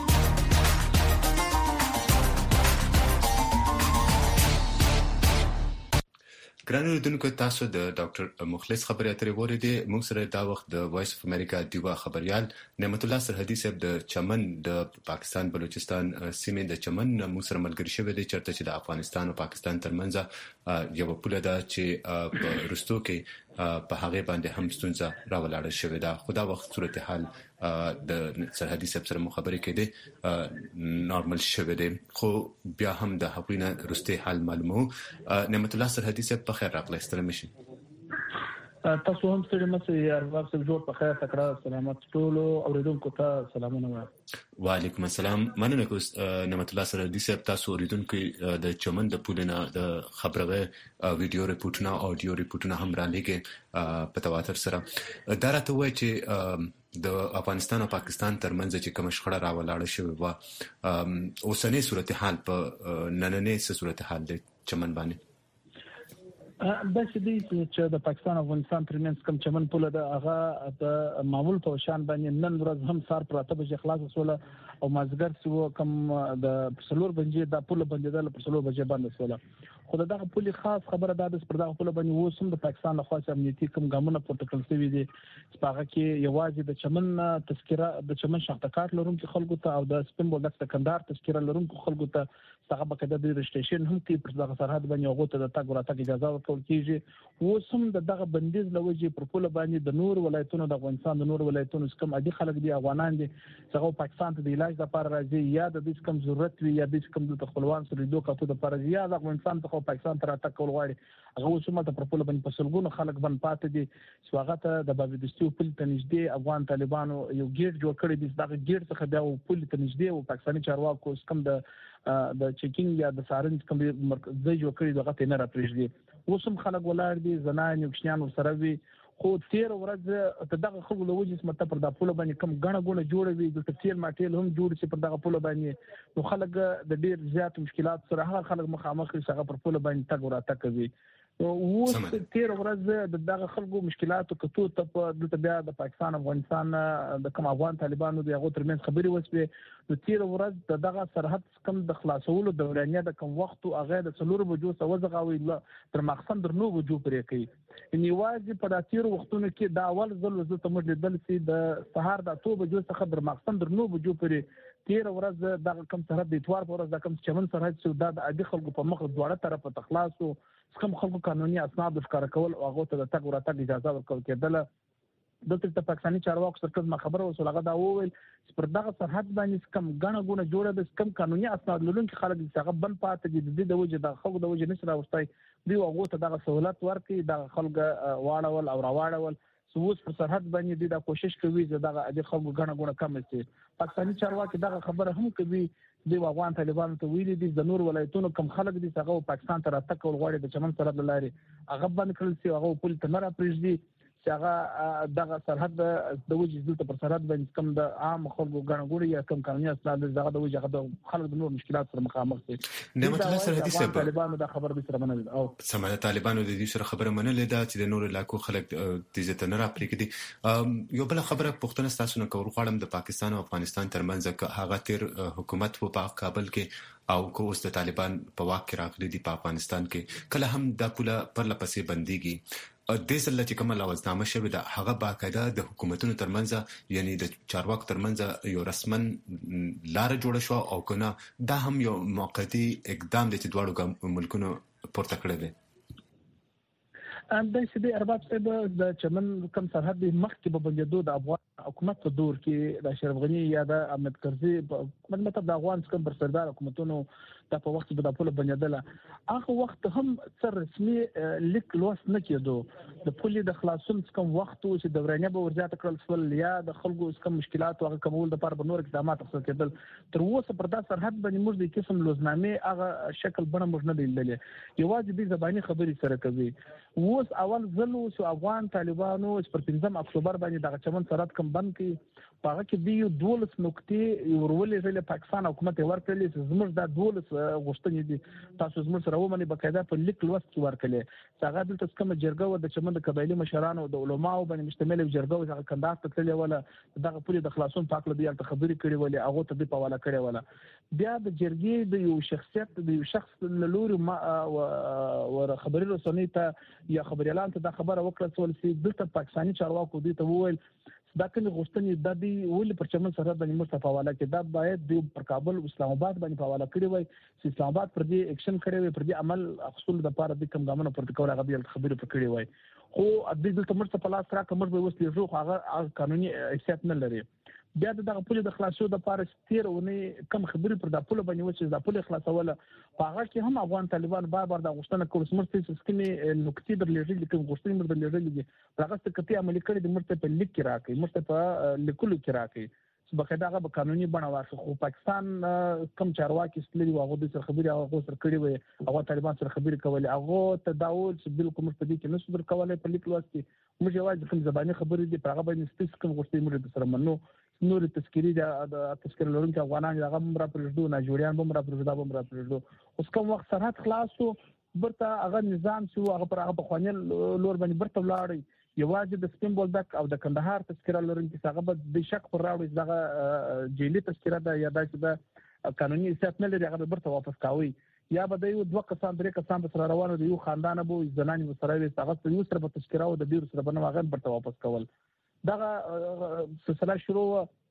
Speaker 4: ګران اوریدونکو تاسو د ډاکټر مخلص خبرې اترې وریدي. موږ سره دا وخت د وایس اف امریکا دیوا خبريال نعمت الله سرحدي صاحب د چمن د پاکستان بلوچستان سیمې د چمن موږ سره ملګری شوی دی چرته چې د افغانستان او پاکستان ترمنځ یو پوله ده چې په رستو کې په هغه باندې هم ستونزه راولاړه شوې ده. خدا وخت صورتحال د سرحدي صاحب سره مخابره کېده نارمل شوه دی خو بیا هم د حقوقي رستي حال معلومو. نعمت الله سرحدي صاحب په خیر راغلی ستړي مشي.
Speaker 8: تاسو هم ستړي مشي یار واسه جوړ په خیر تکرار سلامات ټول اوریدونکو ته سلامونه وایم.
Speaker 4: وعلیکم السلام. مننه کوم نعمت الله سرحدي صاحب تاسو اوریدونکو د چمن د پولنه د خبرغه ویډیو ریپورتونه او اډیو ریپورتونه هم را لګي په تواتر سره. دا راته وایي چې د افغانستان او پاکستان ترمنځ چې کوم شخړه راولاړه شوې و اوسنۍ صورتحال په نننې صورتحال د چمن باندې
Speaker 8: د دې چې د پاکستان او افغانستان ترمنځ کوم چمن پوله ده هغه د معمول په شان باندې نن ورځ هم سار پراته به خلاص وسوله او مازګر سو کوم د پرسلور بنجي د پوله بندیدل پرسلور بجې باندې وسوله. خو دغه پوله خاص خبره ده د پردغه پوله باندې وسوم د پاکستان له خاص امنیتي کوم ګامونه پروتوکول سوي دي چې هغه کې یوازې د چمن تذکره د چمن شخصکار لرونکو خلکو ته او د سپین بولډک سکندر تذکره لرونکو خلکو ته څنګه به کده د رجسټریشن هم کې پر دغه سرحد باندې هغه ته د تګ وراتګ اجازه ورکول کیږي. وسوم د دغه بندیز لوجي پر پوله باندې د نور ولایتونو د افغانستان د نور ولایتونو کوم عادي خلک دي افغانان دي څنګه پاکستان ته د علاج لپاره راځي یا د دې کوم ضرورت وي یا د کوم د خپلوان سره دوه کاتو د لپاره یا د افغانستان ته پاکستان ته راټکول غواړي هغه وسوم ته پر پوله باندې په سلګونو خلک باندې پاتې دي چې هغه ته د باویدستي په پل تنځدي افغان طالبانو یو ګیټ جوړ کړی دي دغه ګیټ څخه بیا په پل تنځدي او پاکستاني چارواکو کوم د د چیکینګ یا د سارنج کوم مرکز جوړ کړی دغه ته نه راپریږدي. وسوم خلک ولار دي زنان یو کشنیان سره وي خو تیر ورځ ته دغه خلکو له وجې سمته پر د پوله باندې کم غڼه غونه جوړوي د تفصیل ماټیل هم جوړ شي پر دغه پوله باندې نو خلک د ډیر زیات مشکلات سره هغه خلک مخامخ شي هغه پر پوله باندې تګ وراتګ کوي. اوس تیر ورځ د دغه خلکو مشکلاتو کتو ته په د بیا د پاکستان افغانستان د کوم افغان طالبانو د هغه ترمنځ خبري وسوي نو تیر ورځ د دغه سرحد کم د خلاصولو دورانیه د کوم وخت او هغه د څلور بجو سوځغاوي تر مخسن درنو بجو پرې کوي نیوازي په داتیر وختونو کې دا اول ځل وزته مړ لیدل سي د سهار د تو بجو څخه در مخسن درنو بجو پرې تیر ورځ د کم سرحد د اتوار پر ورځ د کم چمن سرحد سو د عادي خلکو په مخ دواړه طرفه تخلاصو کوم خلکو قانوني اسناد ښکار کول او هغه ته د تګ وراتګ اجازه ورکول کېدله دلته پاکستاني چارواکو سره ما خبره وسول هغه دا وویل پر دغه سرحد باندې کم غنه غونه جوړه د کم قانوني اسناد لرونکي خلک چې هغه بل پاتې دي د وجه د خلکو د وجه نشي راوستای دی هغه ته دغه سہولت ورکړي د خلک واړول او راواړول سوس پر سرحد باندې د کوشش کوي چې دغه د خلکو غنه غونه کم شي. پاکستاني چارواکي دغه خبره هم کوي د افغان طالبانو ته ویلي دي د نور ولایتونو کم خلک دي هغه پاکستان ته راتګ ولغواړي د چمن سرحد لاري هغه باندې کړل چې هغه پولیس ته نه راپریږدي چې هغه دغه سرحد د وجه دلته پر سرحد باندې کم د عام خلکو غنغوري یا کم قانوني اسناد دغه د وجه د خلک د نور مشکلات سره مخامخ دي.
Speaker 4: نعمت الله سرحدي سبب
Speaker 8: طالبانو د خبر به سره منل او
Speaker 4: سمه طالبانو د دې سره خبره منل ده چې د نور علاقو خلک د عزت نه راپریږدي. یو بل خبره پښتون تاسو نه کول غواړم د پاکستان او افغانستان ترمنځ هغه تیر حکومت په کابل کې او کو اوس د طالبان په واک کې راغلي دي په افغانستان کې کله هم د پوله پر لپسې بنديږي د سل چې کومه لوازنامه شوی د هغه باقاعده د حکومتونو ترمنځ یعنی د چارواکو ترمنځ یو رسمن لار جوړه شو او کنه دا هم یو موقتی اقدام دی چې دواړو ملکونو پورته کړی دی.
Speaker 8: ام د سیدي ارباب صاحب د چمن کم سرحد مخکې به بندیدو د افغان حکومت په دور کې د اشرف غنی یا د احمد کرزي مطلب د افغان څخه بر سردار حکومتونو د په وخت به د پوله بندیدله هغه وخت هم څر رسمي لیک لوس نه کېدو د پولي د خلاصون څخه وخت چې دورانه به ورځات کړل سول یا د خلکو څخه مشکلات او کمول د پر بنور اقدامات تخصص کېدل تر اوسه پر دا سرحد باندې موږ د قسم لوزنامه هغه شکل بڼه موږ نه لیدلې یوازې د زبانی خبري سره کوي. اوس اول ځل چې افغان طالبانو پر پنځم اکتوبر باندې د چمن سرحد کم بند کې هغه کې دی دولس نقطې ورولې ځله پاکستان حکومت ورکړلې چې زموږ د دولس غوښتنې دي تاسو زموږ سره ومني بقاعده په لیک لوست کې ورکړلې چې هغه دلته کوم جرګه و د چمن د قبایلی مشرانو او د علماو باندې مشتمل جرګه و چې کندهار ته تللې ولا دغه پوری د خلاصون پاک لدی ته خبرې کړې ولې هغه ته په حواله کړې ولا بیا د جرګې د یو شخصیت د یو شخص لوري ما ور خبري رسنۍ ته یا خبري اعلان ته د خبره وکړه چې دلته پاکستاني چارواکو دي ته وویل دا کوم غوښتنې د دې ول پر چمن سره د مصطفی والا کې دا باید د پر کابل او اسلام آباد باندې په حواله کړی وای چې اسلام آباد پر دې اکشن کړی وای پر دې عمل اصول د پاره د کوم ګامونو پر کول هغه د خبرې په کړی وای خو د دې د مصطفی لاس را کوم به وسلې جو هغه قانوني حیثیت نه لري. بیا دغه پوله د خلاصو د پاره ستیرونه کم خبرې پر د پوله باندې وچې د پوله خلاصوله په هغه کې هم افغان طالبان بار بار د غوښتنه کول سمرتي سکمې نقطې در لېږي کوم غوښتنې مر در لېږي هغه څه کتي عملي کړي د مرته په لیک کې راکې مرته په لیکلو کې راکې بقاعده هغه به قانوني بڼه واخلي. خو پاکستان کم چارواکي ستلي هغه د سره خبري هغه سره کړي وي هغه طالبان سره خبري کولې هغه تداول چې بالکل مستدی کې نشو در کولای په لیک لوستي موږ یوازې کوم زبانی خبرې دي هغه باندې ستاسو کوم غوښتنې مر سره منو نور تذکری د تذکر لرونکو افغانان هغه مر پرېږدو ناجوړیان به مر پرېږدو به مر پرېږدو اوس کوم وخت سرحد خلاصو برته هغه نظام چې هغه پر هغه په خوانل لور باندې برته ولاړی یوازې د سپین بولدک او د کندهار تذکر لرونکو هغه به د شک پر راوړي دغه جیلی تذکره ده یا د قانوني حیثیت نه لري هغه برته واپس کاوي یا به د یو دوه کسان درې کسان به سره روانو د یو خاندان به زنانې به سره وي هغه یو سره به تذکره او د ډیر سره به هغه برته واپس کول دغه سلسله شروع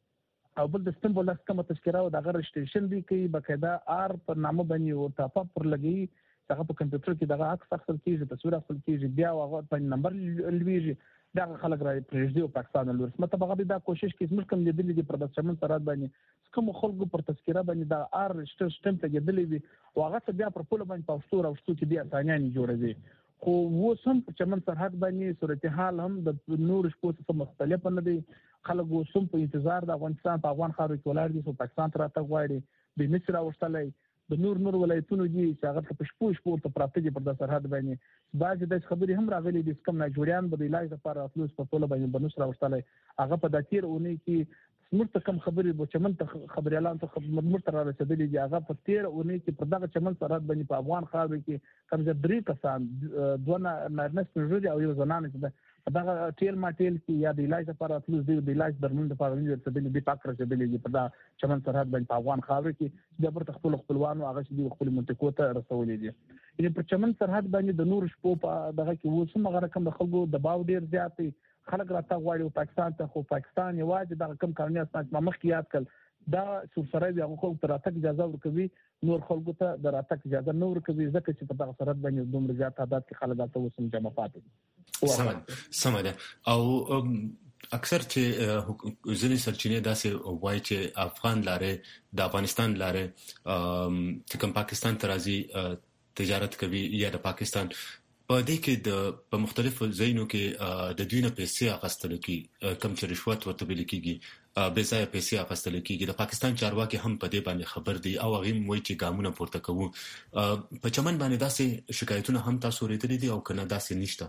Speaker 8: او بل د سپین بولدک کومه تذکره او دغه رجسټریشن دی کوي بقاعده آر پر نامه باندې او تاپا پر لګي هغه په کمپیوټر کې دغه عکس اخیستل کیږي تصویر اخیستل کیږي بیا هغه په نمبر لويږي دغه خلک راځي پرېږدي او پاکستان لور مطلب هغه دا کوشش کوي چې کوم لیدل دي پر د چمن سرحد باندې کوم خلکو پر تذکره باندې دا آر رجسټر سټمپ لګیدلې وي او هغه څه بیا پر پوله باندې پاوستور او شتو کې بیا ثانیان جوړوي. خو وسم په چمن سرحد باندې صورتحال هم د نور شپو څخه مختلف نه دي خلک وسم په انتظار د افغانستان په افغان خاور کې ولر دي او پاکستان ته راته غواړي د مصر اوستلې د نور نور ولایتونو دي چې هغه په شپو شپو ته پراته دي پر د سرحد باندې بعض د خبرې هم راغلي دي کوم نه جوړیان به د علاج لپاره فلوس په ټوله باندې بنوس راوستلې هغه په داتیر اونې کې مرته کم خبرې به چمن ته خبري اعلان ته مرته را رسیدلې دي هغه په تیر اونې کې پر دغه چمن سرحد باندې په افغان خاور کې کم ځای درې کسان دوه نارنس پرځي او یو زنانه چې دغه ټیل ماټیل کې یا د علاج لپاره فلوس دی د علاج درمل لپاره نه رسیدلې دي پاک رسیدلې دي په دغه چمن سرحد باندې په افغان خاور کې د برته خپل خپلوانو هغه چې د خپل منطقو ته رسولې دي. یعنی پر چمن سرحد باندې د نور شپو په دغه کې وسم غره کم د خلکو دباو ډیر زیات خلک راته غواړي پاکستان ته خو پاکستان یوازې د کم قانوني اسناد مخ کې یاد کړ دا سرسره دی هغه خلکو ته راتګ اجازه ورکوي نور خلکو ته د راتګ اجازه نه ورکوي ځکه چې په دغه سرحد باندې دومره زیات تعداد کې خلک راته وسم جمع پاتې
Speaker 4: سم سم ده او اکثر چې ځینې سرچینې داسې وایي چې افغان لارې د افغانستان لارې چې کوم پاکستان ته راځي تجارت کوي یا د پاکستان په دې کې د په مختلفو ځایونو کې د دوی نه پیسې اخیستل کیږي کوم چې رشوت ورته ویل کیږي به ځای پیسې اخیستل کیږي د پاکستان چارواکي هم په دې باندې خبر دي او هغه وایي چې ګامونه پورته کوو په چمن باندې داسې شکایتونه هم تاسو ورېدلې دي او کنه داسې نشته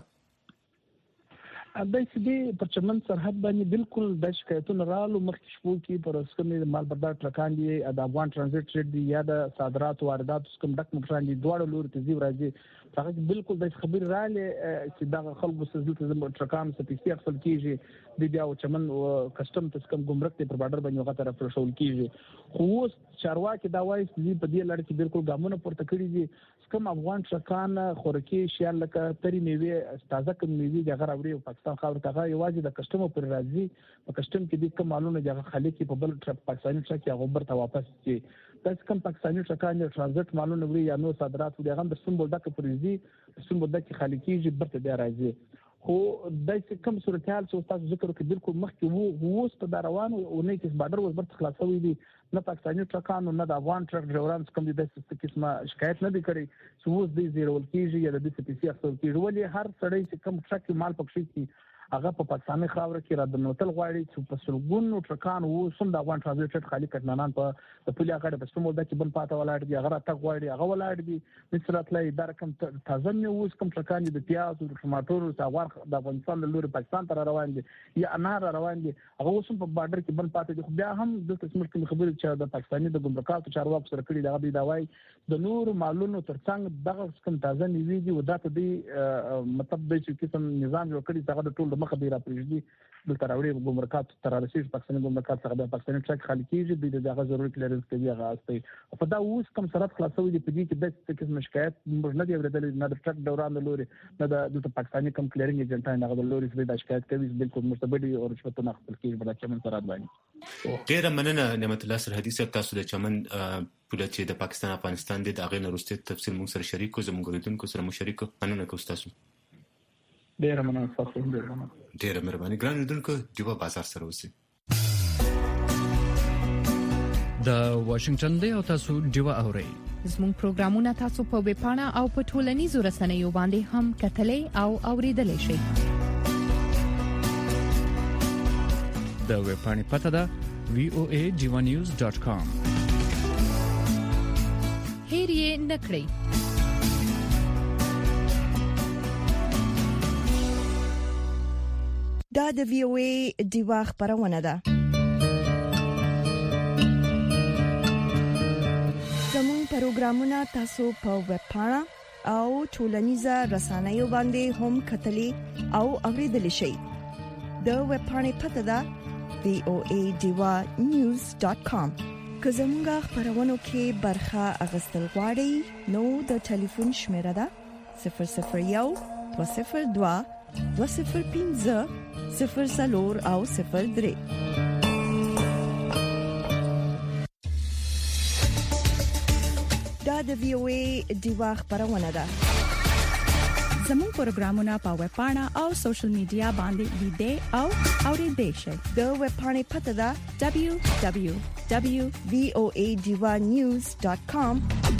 Speaker 8: د دې په چمن سرحد باندې بالکل د شکایتونو رالو مخکې شپو کې پر اسکمې مال بردار ټرکان دي د افغان ترانزیت ټریډ دي یا د صادرات واردات اسکم ډک موټران دي دواړو لوري ته ځي راځي هغه بالکل د خبر رااله چې دا خلکو سره د ټرکان څخه پیسې خپل کیږي د بیا چمن کسٹم ته کم ګمرک ته پر بارډر باندې هغه طرف رسول کیږي خو چارواکي دا وایي چې په دې لړ کې بالکل ګامونه پورته کړی دي کوم افغان ټرکان خورکی شیان لکه تری میوه تازه کوم میوه د غراوري او پاکستان خاور ته یوازې د کسٹم پر راځي په کسٹم کې د کوم معلومه د خالي کې په بل ټرک پاکستاني ټرک یا غبر ته واپس شي د کوم پاکستاني ټرکان د ترانزیت معلومه وي یا نو صادرات دي هغه د سمبول دغه پرېزي سمبول دغه خالي کې برته بیا راځي خو د کوم صورتحال چې تاسو ذکر وکړ بالکل مخکې وو وو ست روان او نه کې بارډر ور برته خلاصوي دي نه پاکستاني ټرکانو نه د افغان ټرک ډرایورانو کوم دي د څه قسمه شکایت نه دي کړی چې اوس د زیرول کېږي یا د دې سي پی سي اخلي کېږي ولې هر سړی چې کوم ټرک مال پکښې کی هغه په پاکستاني خاور کې را د نوتل غواړي چې په سلګونو ټرکان وو سم د افغان ترانزیت خالي کټنانان په د پولیا غړي په سمول د کې بل پاته ولاړ دي هغه راته غواړي هغه ولاړ دي مصراتلای د رقم تازه مې اوس کوم ټرکان دي د پیاز او ټماټر او ساوار د افغانستان له لوري پاکستان ته روان دي یا انار روان دي هغه اوس په بارډر کې بل پاته دي خو بیا هم د قسم کې خبرې چې د پاکستاني د ګمرکاتو چارواکو سره کړي دا دی دا وایي د نور معلوماتو ترڅنګ دغه کوم تازه نیوي دي او دا ته دی مطلب د چې کوم نظام جوړ کړي هغه د ټول د مخه دی را پرېږدي د تراوري ګمرکاتو تر رسېږي پاکستاني ګمرکات څخه د پاکستاني ټرک خالي کېږي د دغه ضروري کلیرنس کوي هغه استي په دا اوس کوم سرحد خلاصوي دي په دې کې د څه قسم شکایت نه دی ورته نه د ټرک دوران د لوري نه د پاکستاني کم کلیرنګ ایجنټان هغه د لوري څخه د شکایت کوي بالکل مستبدي او رشوتونه خپل کېږي په چمن سرحد باندې
Speaker 4: ډیر مننه نعمت الله سرحدي صاحب تاسو د چمن پوله چې د پاکستان افغانستان د اغه نورسته تفصیل موږ سره شریک کوو زموږ غوډونکو سره مو شریک مننه کوم تاسو
Speaker 8: ډیر مننه تاسو هم ډیر مننه
Speaker 4: ډیر مهرباني ګران لیدونکو دیوا بازار سره اوسئ
Speaker 2: د واشنگټن دی او تاسو دیوا اورئ
Speaker 6: زموږ پروګرامونه تاسو په ویب پاڼه او په ټولنیزو رسنیو باندې هم کتلې او اوریدلای شئ
Speaker 2: د ویب پاڼې پته ده وی او ای ډیوا نیوز ډاٹ کام
Speaker 6: هیر یې نکړئ
Speaker 7: دا د وی او ای دیوا خبرونه ده زموږ پروګرامونه تاسو په ویب پاڼه او ټولنیزو رسنیو باندې هم کتلې او اوریدلای شئ د ویب پاڼې پته ده وی او ای دیوا نیوز ډاٹ کام که زموږ خبرونو کې برخه اغوستل غواړئ نو د ټلیفون شمیره ده صفر صفر یو دوه صفر دوه دوه صفر پنځه صفر سلور او صفر درې دا د وی او ای دیوا خبرونه ده
Speaker 3: زموږ پروګرامونه په ویب پاڼه او سوشل میډیا باندې لیدئ او اوریدئ شئ
Speaker 7: د ویب پاڼې پته ده
Speaker 3: دبليو دبليو دبليو
Speaker 7: وی او ای دیوا نیوز ډاٹ کام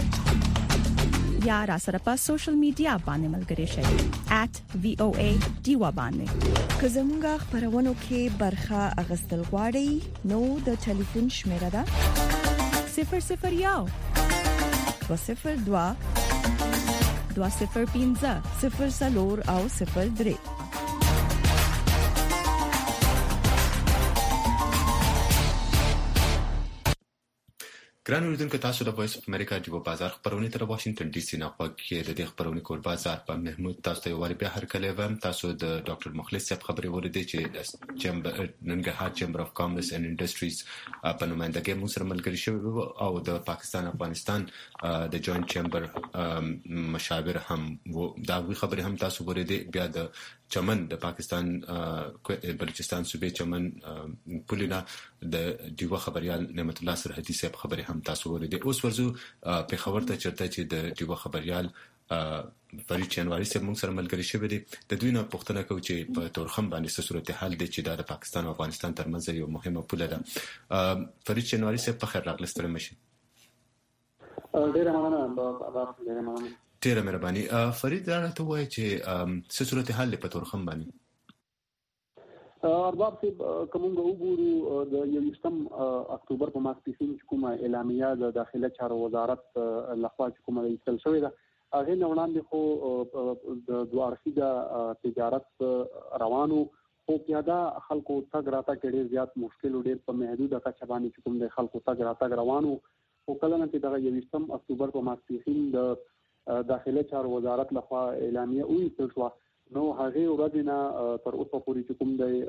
Speaker 3: یا را سره په سوشل میډیا باندې ملګری شئ at وی او ای دیوا باندې
Speaker 7: که زموږ خبرونو کې برخه اغوستل غواړئ نو د ټلیفون شمیره ده
Speaker 3: صفر صفر یو
Speaker 7: دوه صفر دوه
Speaker 3: دوه صفر پنځه
Speaker 7: صفر سلور او صفر درې
Speaker 4: ګران اوریدونکو تاسو د وایس اف امریکا د بازار خبرونه تر واشنگټن ډي سي نه پکې د دې خبرونه کول بازار په محمود تاسو ته وری بیا هر کله ویم تاسو د ډاکټر مخلص صاحب خبري ورته چې چمبر ننګرهار چمبر اف کامرس اینڈ انډستریز په نمائندګۍ مو سره ملګری شوی او د پاکستان افغانستان د جوائنٹ چمبر مشاور هم دا خبري هم تاسو ورته بیا د چمن د پاکستان بلوچستان صوبې چمن پولینا د دیوا خبريال نعمت الله سرحدي صاحب خبري هم تاسو ورته اوس ورزو په خبرته چرته چې د دیوا خبريال فرید چنواری سره موږ سره ملګری شوی دی د دوی نه پوښتنه کوي چې په تورخم باندې څه صورتحال دی چې د پاکستان او افغانستان ترمنځ یو مهمه پوله ده. فرید چنواری سره په خیر راغلی ستړي مشي.
Speaker 9: ډیره مننه بابا ډیره مننه.
Speaker 4: ډیره مهرباني. فرید راته وایي چې څه صورتحال دی په تورخم باندې.
Speaker 9: ارباب صاحب کومه وګورو د یوشتم اکتوبر په ماسپښین چې کومه اعلامیه د داخله چارو وزارت لخوا چې کومه ایستل شوې ده هغه نه وړاندې خو د دوه اړخیزه تجارت روانو خو پیاده خلکو تګ راتګ ډېر زیات مشکل او ډېر په محدوده کچه باندې چې کوم د خلکو تګ راتګ روانو خو کله نه چې د یوشتم اکتوبر په ماسپښین د داخله چارو وزارت لخوا اعلامیه ویل شو نو هغه ورځ نه تر اوسه پورې چې کوم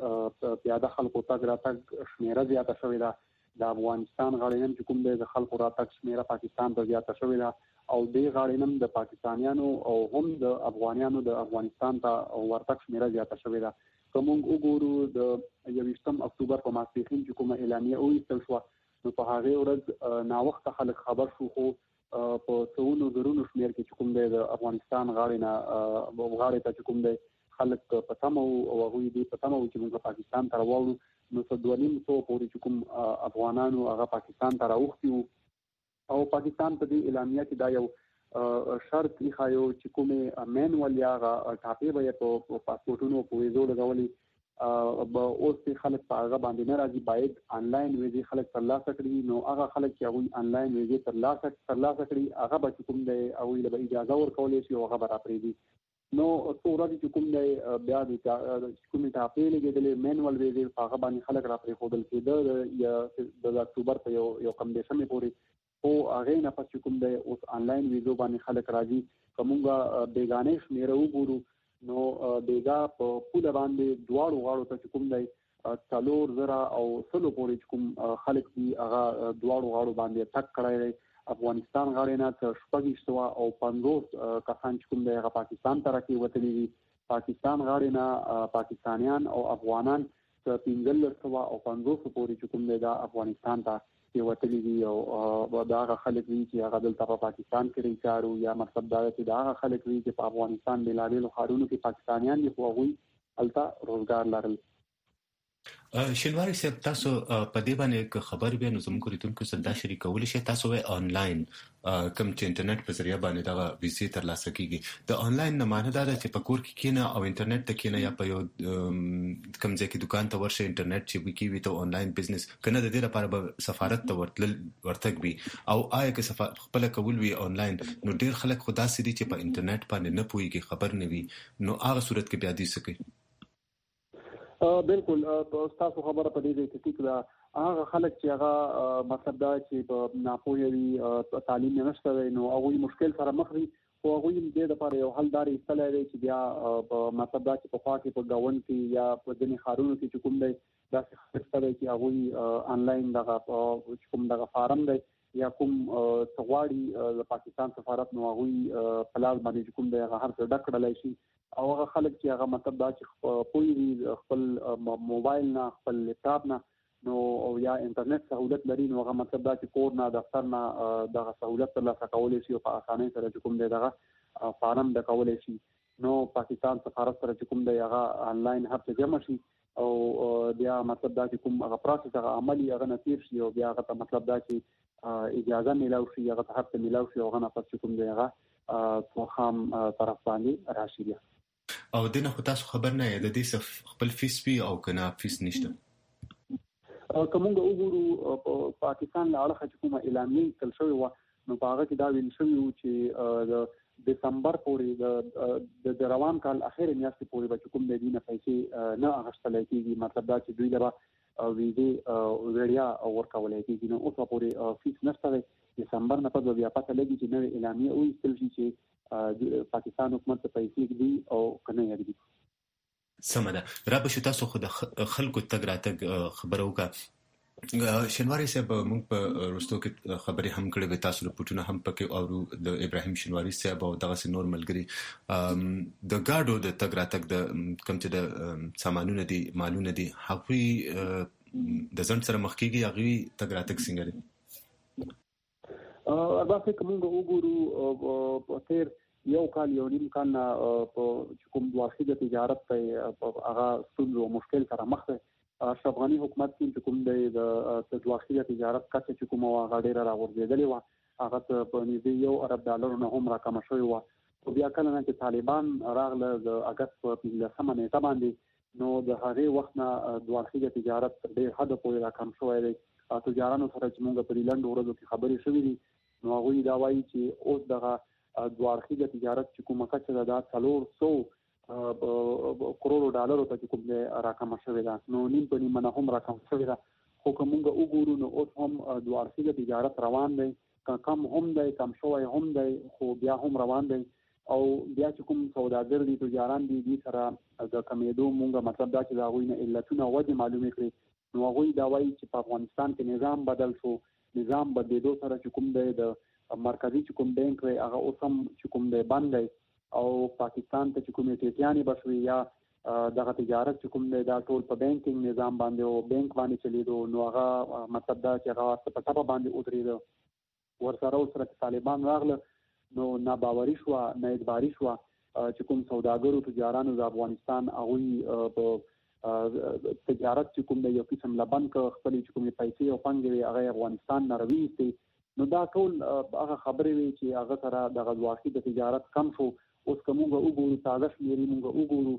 Speaker 9: د پیاده خلکو تګ راتګ شمیره زیاته شوې ده. د افغانستان غاړې نن چې کوم د خلکو راتګ شمیره پاکستان ته زیاته شوې ده او د غاړې نن د پاکستانیانو او هم د افغانانو د افغانستان ته ورتګ شمیره زیاته شوې ده. کوم وګورو د یوشتم اکتوبر په ماسپښین چې کوم اعلامیه ویل شو نو په هغه ورځ نا وخت خلک خبر شو خو په څونو زرونو شمیر کې چې کوم د افغانستان غاړې نه غاړې ته چې کوم د خلک په تمو او هغه دې په تمو چې موږ پاکستان ته راوړو نو څو دولیم څو پورې چې کوم افغانانو هغه پاکستان ته راوختي او پاکستان په دې اعلامیه کې دا یو شرط یې چې کومه مینوال یا ټاپې به په پاسپورتونو په ویزو لګولي به اوس په خلک په هغه باندې نه راځي باید آنلاین ویزې خلک ترلاسه کړي نو هغه خلک چې هغه آنلاین ویزې ترلاسه ترلاسه کړي هغه به کوم دی او له اجازه ورکولې شي هغه به راپریږي نو څورادي چې کوم دی بیا د کومې ټاپې لګېدلې مینوال ویزې هغه باندې خلک راپری خودل کېده یا د اکتوبر په یو یو کم دیشمې پورې او هغه نه پس کوم دی اوس آنلاین ویزو باندې خلک راځي کومه بیگانه شمیره وګورو نو بیگا په پوله باندې دواړو غاړو ته کوم دی څلور زره او سلو پورې کوم خلک دي هغه دواړو غاړو باندې تک کړی افغانستان غاړې نه شپږ سوه او پنځوس کسان چې کوم دی هغه پاکستان ته راکې وتلي دي پاکستان غاړې نه پاکستانیان او افغانان پنځلس سوه او پنځوس پورې چې کوم دی دا افغانستان ته کې وتلي دي او دا هغه خلک دي چې هغه دلته په پاکستان کې ریچارو یا مطلب دا چې دا هغه خلک دي چې په افغانستان بلابل خارونو کې پاکستانیان دي خو هغه الته روزګار لرل.
Speaker 4: شنواری صاحب تاسو په دې باندې خبر بیا نو زموږ ریتونکو سره دا شریکول شي تاسو وای آنلاین کوم چې انټرنیټ په ذریعہ باندې دا ویزې ترلاسه کیږي د آنلاین نه معنی دا ده چې په کور کې کینه او انټرنیټ ته کینه یا په یو کوم ځای کې دکان ته ورشه انټرنیټ چې وکی وي ته آنلاین بزنس کنه د دې لپاره به سفارت ته ورتل ورتګ وي او آیا که سفارت خپل کول وي آنلاین نو ډیر خلک خدا سړي چې په انټرنیټ باندې نه پويږي خبر نه وي نو هغه صورت کې بیا دي سکی.
Speaker 9: بالکل تاسو خبره په دې کې چې دا هغه خلک چې هغه مطلب دا چې په ناپوهي تعلیم نشته نو هغه مشکل سره مخ دي او هغه دې لپاره یو حل داري استلای دی چې بیا مطلب دا چې په خوا کې په گاون کې یا په ځینې خارونو کې چې کوم دی دا څه څه دی چې هغه آنلاین دغه کوم دغه فارم دی یا کوم څغواړي د پاکستان سفارت نو هغه پلاس باندې کوم دی هغه هر څه ډکړلای شي او هغه خلک چې هغه مطلب دا چې پوي خپل موبایل نه خپل لپټاپ نه نو یا انټرنیټ سہولت لري نو هغه مطلب دا چې کور نه دفتر نه دغه سہولت ترلاسه کولای شي او په اسانۍ سره چې کوم دی دغه فارم د کولای شي نو پاکستان سفارت سره چې کوم دی هغه آنلاین هر څه جمع شي او بیا مطلب دا چې کوم هغه پروسس هغه عملی هغه نتیجه شي او بیا هغه مطلب دا چې اجازه میلاو شي هغه هر څه میلاو شي هغه نه پس کوم دی هغه په خام طرف باندې راشي.
Speaker 4: او دنه خو تاسو خبر نه یې د دې خپل فیس وی او کنه فیس نشته
Speaker 9: کومه وګورو پاکستان له اړخه چې کومه اعلامیه تل شوی و نو په هغه کې دا ویل شوی و چې د دسمبر پورې د روان کال اخر میاشتې پورې به کوم د دینه پیسې نه اغشتل کېږي مطلب دا چې دوی لپاره ویزه وړیا ورکول کېږي نو اوس پورې فیس نشته دسمبر نه پد بیا پته لګي چې نوې اعلامیه وي تل چې پاکستان حکومت ته پیسې دي او کنه یې دي.
Speaker 4: سمه ده را به شو تاسو خو د خلکو تګ راتګ خبرو کا شنواری صاحب موږ په رستو کې خبرې هم کړې وې تاسو رپورټونه هم پکې او د ابراهیم شنواری صاحب او دغه نور ملګری د گاډو د تګ راتګ د کوم چې د سامانونه دي مالونه دي هغوی د ځن سره مخ کېږي هغوی تګ راتګ څنګه دي؟
Speaker 9: دا څه کومه وګورو په تیر یو کال یو نیم کال په کوم واخیده تجارت ته هغه ستونزې او مشکل سره مخ دي. افغاني حکومت کې کوم د واخیده تجارت کچه چې کوم هغه ډیره راغورځېدلې و، هغه په نږدې یو ارب ډالر نه هم راکم شوی و. او بیا کله چې طالبان راغله د اگست په پنځلسمه نیټه باندې، نو د هغې وخت نه د واخیده تجارت ډیر حد پورې راکم شوی دی. تجارانو سره چې موږ په لنډ ورځو کې خبرې شوې دي، نو هغوی دا وایي چې اوس دغه د واخیده تجارت چې کومه کچه ده دا څلور سوه کروڑو ډالرو ته کوم راکم شوی ده، نو نیم په نیمه نه هم راکم شوی ده. خو که موږ وګورو نو اوس هم د واخیده تجارت روان دی، کم هم دی کم شوی هم دی، خو بیا هم روان دی. او بیا چې کوم سوداګر دي تجاران دي دي سره د کمیدو مونږه مطلب دا چې دا غوي نه علتونه وجه معلومه کړي، نو غوي دا وایي چې په افغانستان کې نظام بدل شو. نظام بدلیدو سره چې کوم دی د مرکزی چې کوم بانک وي هغه اوس هم چې کوم دی بند دی، او پاکستان ته چې کومې ټیټیانې بشوي یا دغه تجارت چې کوم دی دا ټول په بانکینګ نظام باندې او بانک باندې چلیدو، نو هغه مطلب دا چې هغه په ټاپه باندې ودرېدو. ورسره سره طالبان راغله، نو ناباوري شو، نه اعتباري شو چې کوم سوداګرو تجارانو د افغانستان هغوی په تجارت چې کوم د یو قسم لبن ک خپل چې کومې پیسې او پنګې هغه افغانستان نه راوېستي. نو دا ټول هغه خبرې وي چې هغه سره د واخیده تجارت کم شو. اوس که موږ وګورو تازه شمېرې موږ وګورو،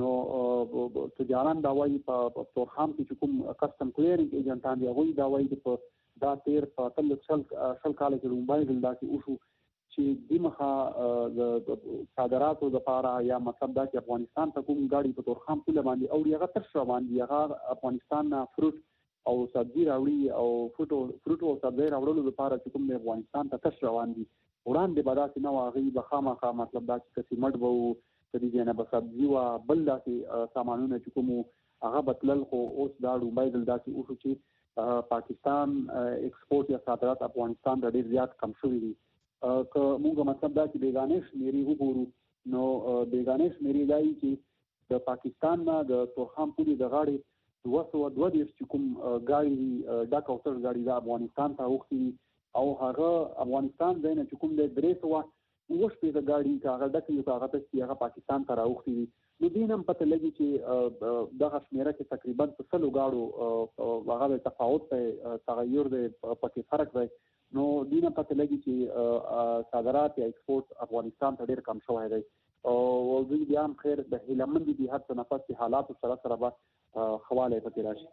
Speaker 9: نو تجاران دا وایي په تورخام کې چې کوم کسټم کلیرینګ ایجنټان دي هغوی دا وایي چې په دا تیر په اتلس شل شل کاله کې لومړی ځل داسې وشو چې دمخه د صادراتو لپاره یا مطلب دا چې افغانستان ته کوم ګاډي په تورخام پوله باندې او هغه تر شو باندې هغه افغانستان نه فروټ او سبزی راوړي او فروټ فروټ او سبزی راوړلو لپاره چې کوم د افغانستان ته تر شو باندې وړاندې به داسې نه واغې به خامخا مطلب دا چې سیمټ وو کدي نه به سبزی وا بل داسې سامانونه چې کوم هغه بتلل. خو اوس دا ډوبای دل داسې اوسو چې پاکستان ایکسپورټ یا صادرات افغانستان ډېر زیات کم شوي دي. که موږ مطلب دا چې بیگانه شمیرې وګورو، نو بیگانه شمیرې دا وي چې د پاکستان نه د تورخام پولې د غاړې دوه سوه دوه دېرش چې کوم ګاډي دي ډک او تړ ګاډي د افغانستان ته اوښتي دي، او هغه افغانستان ځای نه چې کوم دی درې سوه اووه شپېته ګاډي که هغه ډک وي که هغه تش هغه پاکستان ته راوښتي دي. نو دې نه هم پته لګي چې دغه شمېره کې تقریبا په سلو ګاډو هغه د تفاوت دی، تغیر دی، پکې فرق دی. نو دینه پته لګي چې صادرات یا ایکسپورټ افغانستان ته ډېر کم شوی دی. او دوی بیا هم خیر د هیلمند دي هر څه نفس کې حالاتو سره سره به خواله پکې راشي.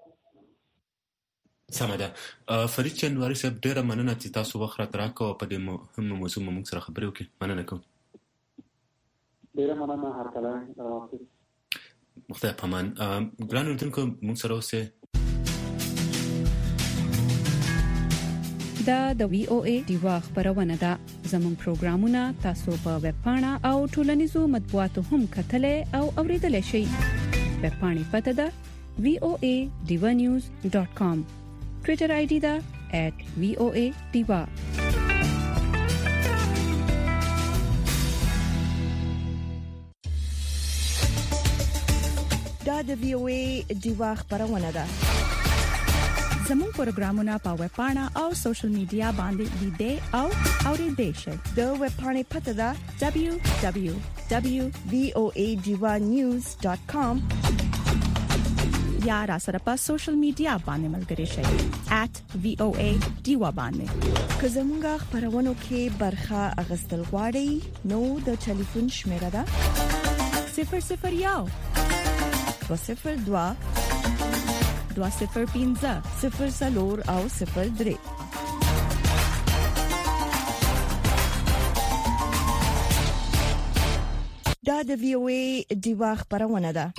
Speaker 4: سمه ده. فرید چندواري صاحب ډېره مننه چې تاسو وخت راته راکړو په دې مهمه موضوع موږ سره خبرې وکړې. مننه کوم.
Speaker 9: ډېره مننه. هر کله
Speaker 4: خدای په امان. ګران اردوونکو موږ سره اوسئ.
Speaker 6: دا د وی او ای دیوا خبرونه ده. زموږ پروګرامونه تاسو په ویب پاڼه او ټولنیزو مطبوعاتو هم کتلای او اوریدلای شئ. ویب پاڼې پته ده وی او ای دیوا نیوز ډاٹ کام. ټوئیټر آی ډي ده ایٹ وی او ای دیوا.
Speaker 7: دا د وی او ای دیوا خبرونه ده.
Speaker 3: زموږ پروګرامونه په ویب پاڼه او سوشل میډیا باندې لیدئ او اوریدئ شئ.
Speaker 7: د ویب پاڼې پته ده
Speaker 3: دبلیو دبلیو دبلیو
Speaker 7: ډاٹ وی او ای دیوا نیوز ډاٹ کام
Speaker 3: یا را سره په سوشل میډیا باندې ملګري شئ ایٹ وی او ای دیوا باندې.
Speaker 7: که زموږ خبرونو کې برخه اغوستل غواړئ نو د ټلیفون شمیره ده
Speaker 3: صفر صفر یو
Speaker 7: دوه صفر دوه
Speaker 3: دوه صفر پنځه
Speaker 7: صفر څلور او صفر درې. دا د وی او ای دیوا خبرونه ده.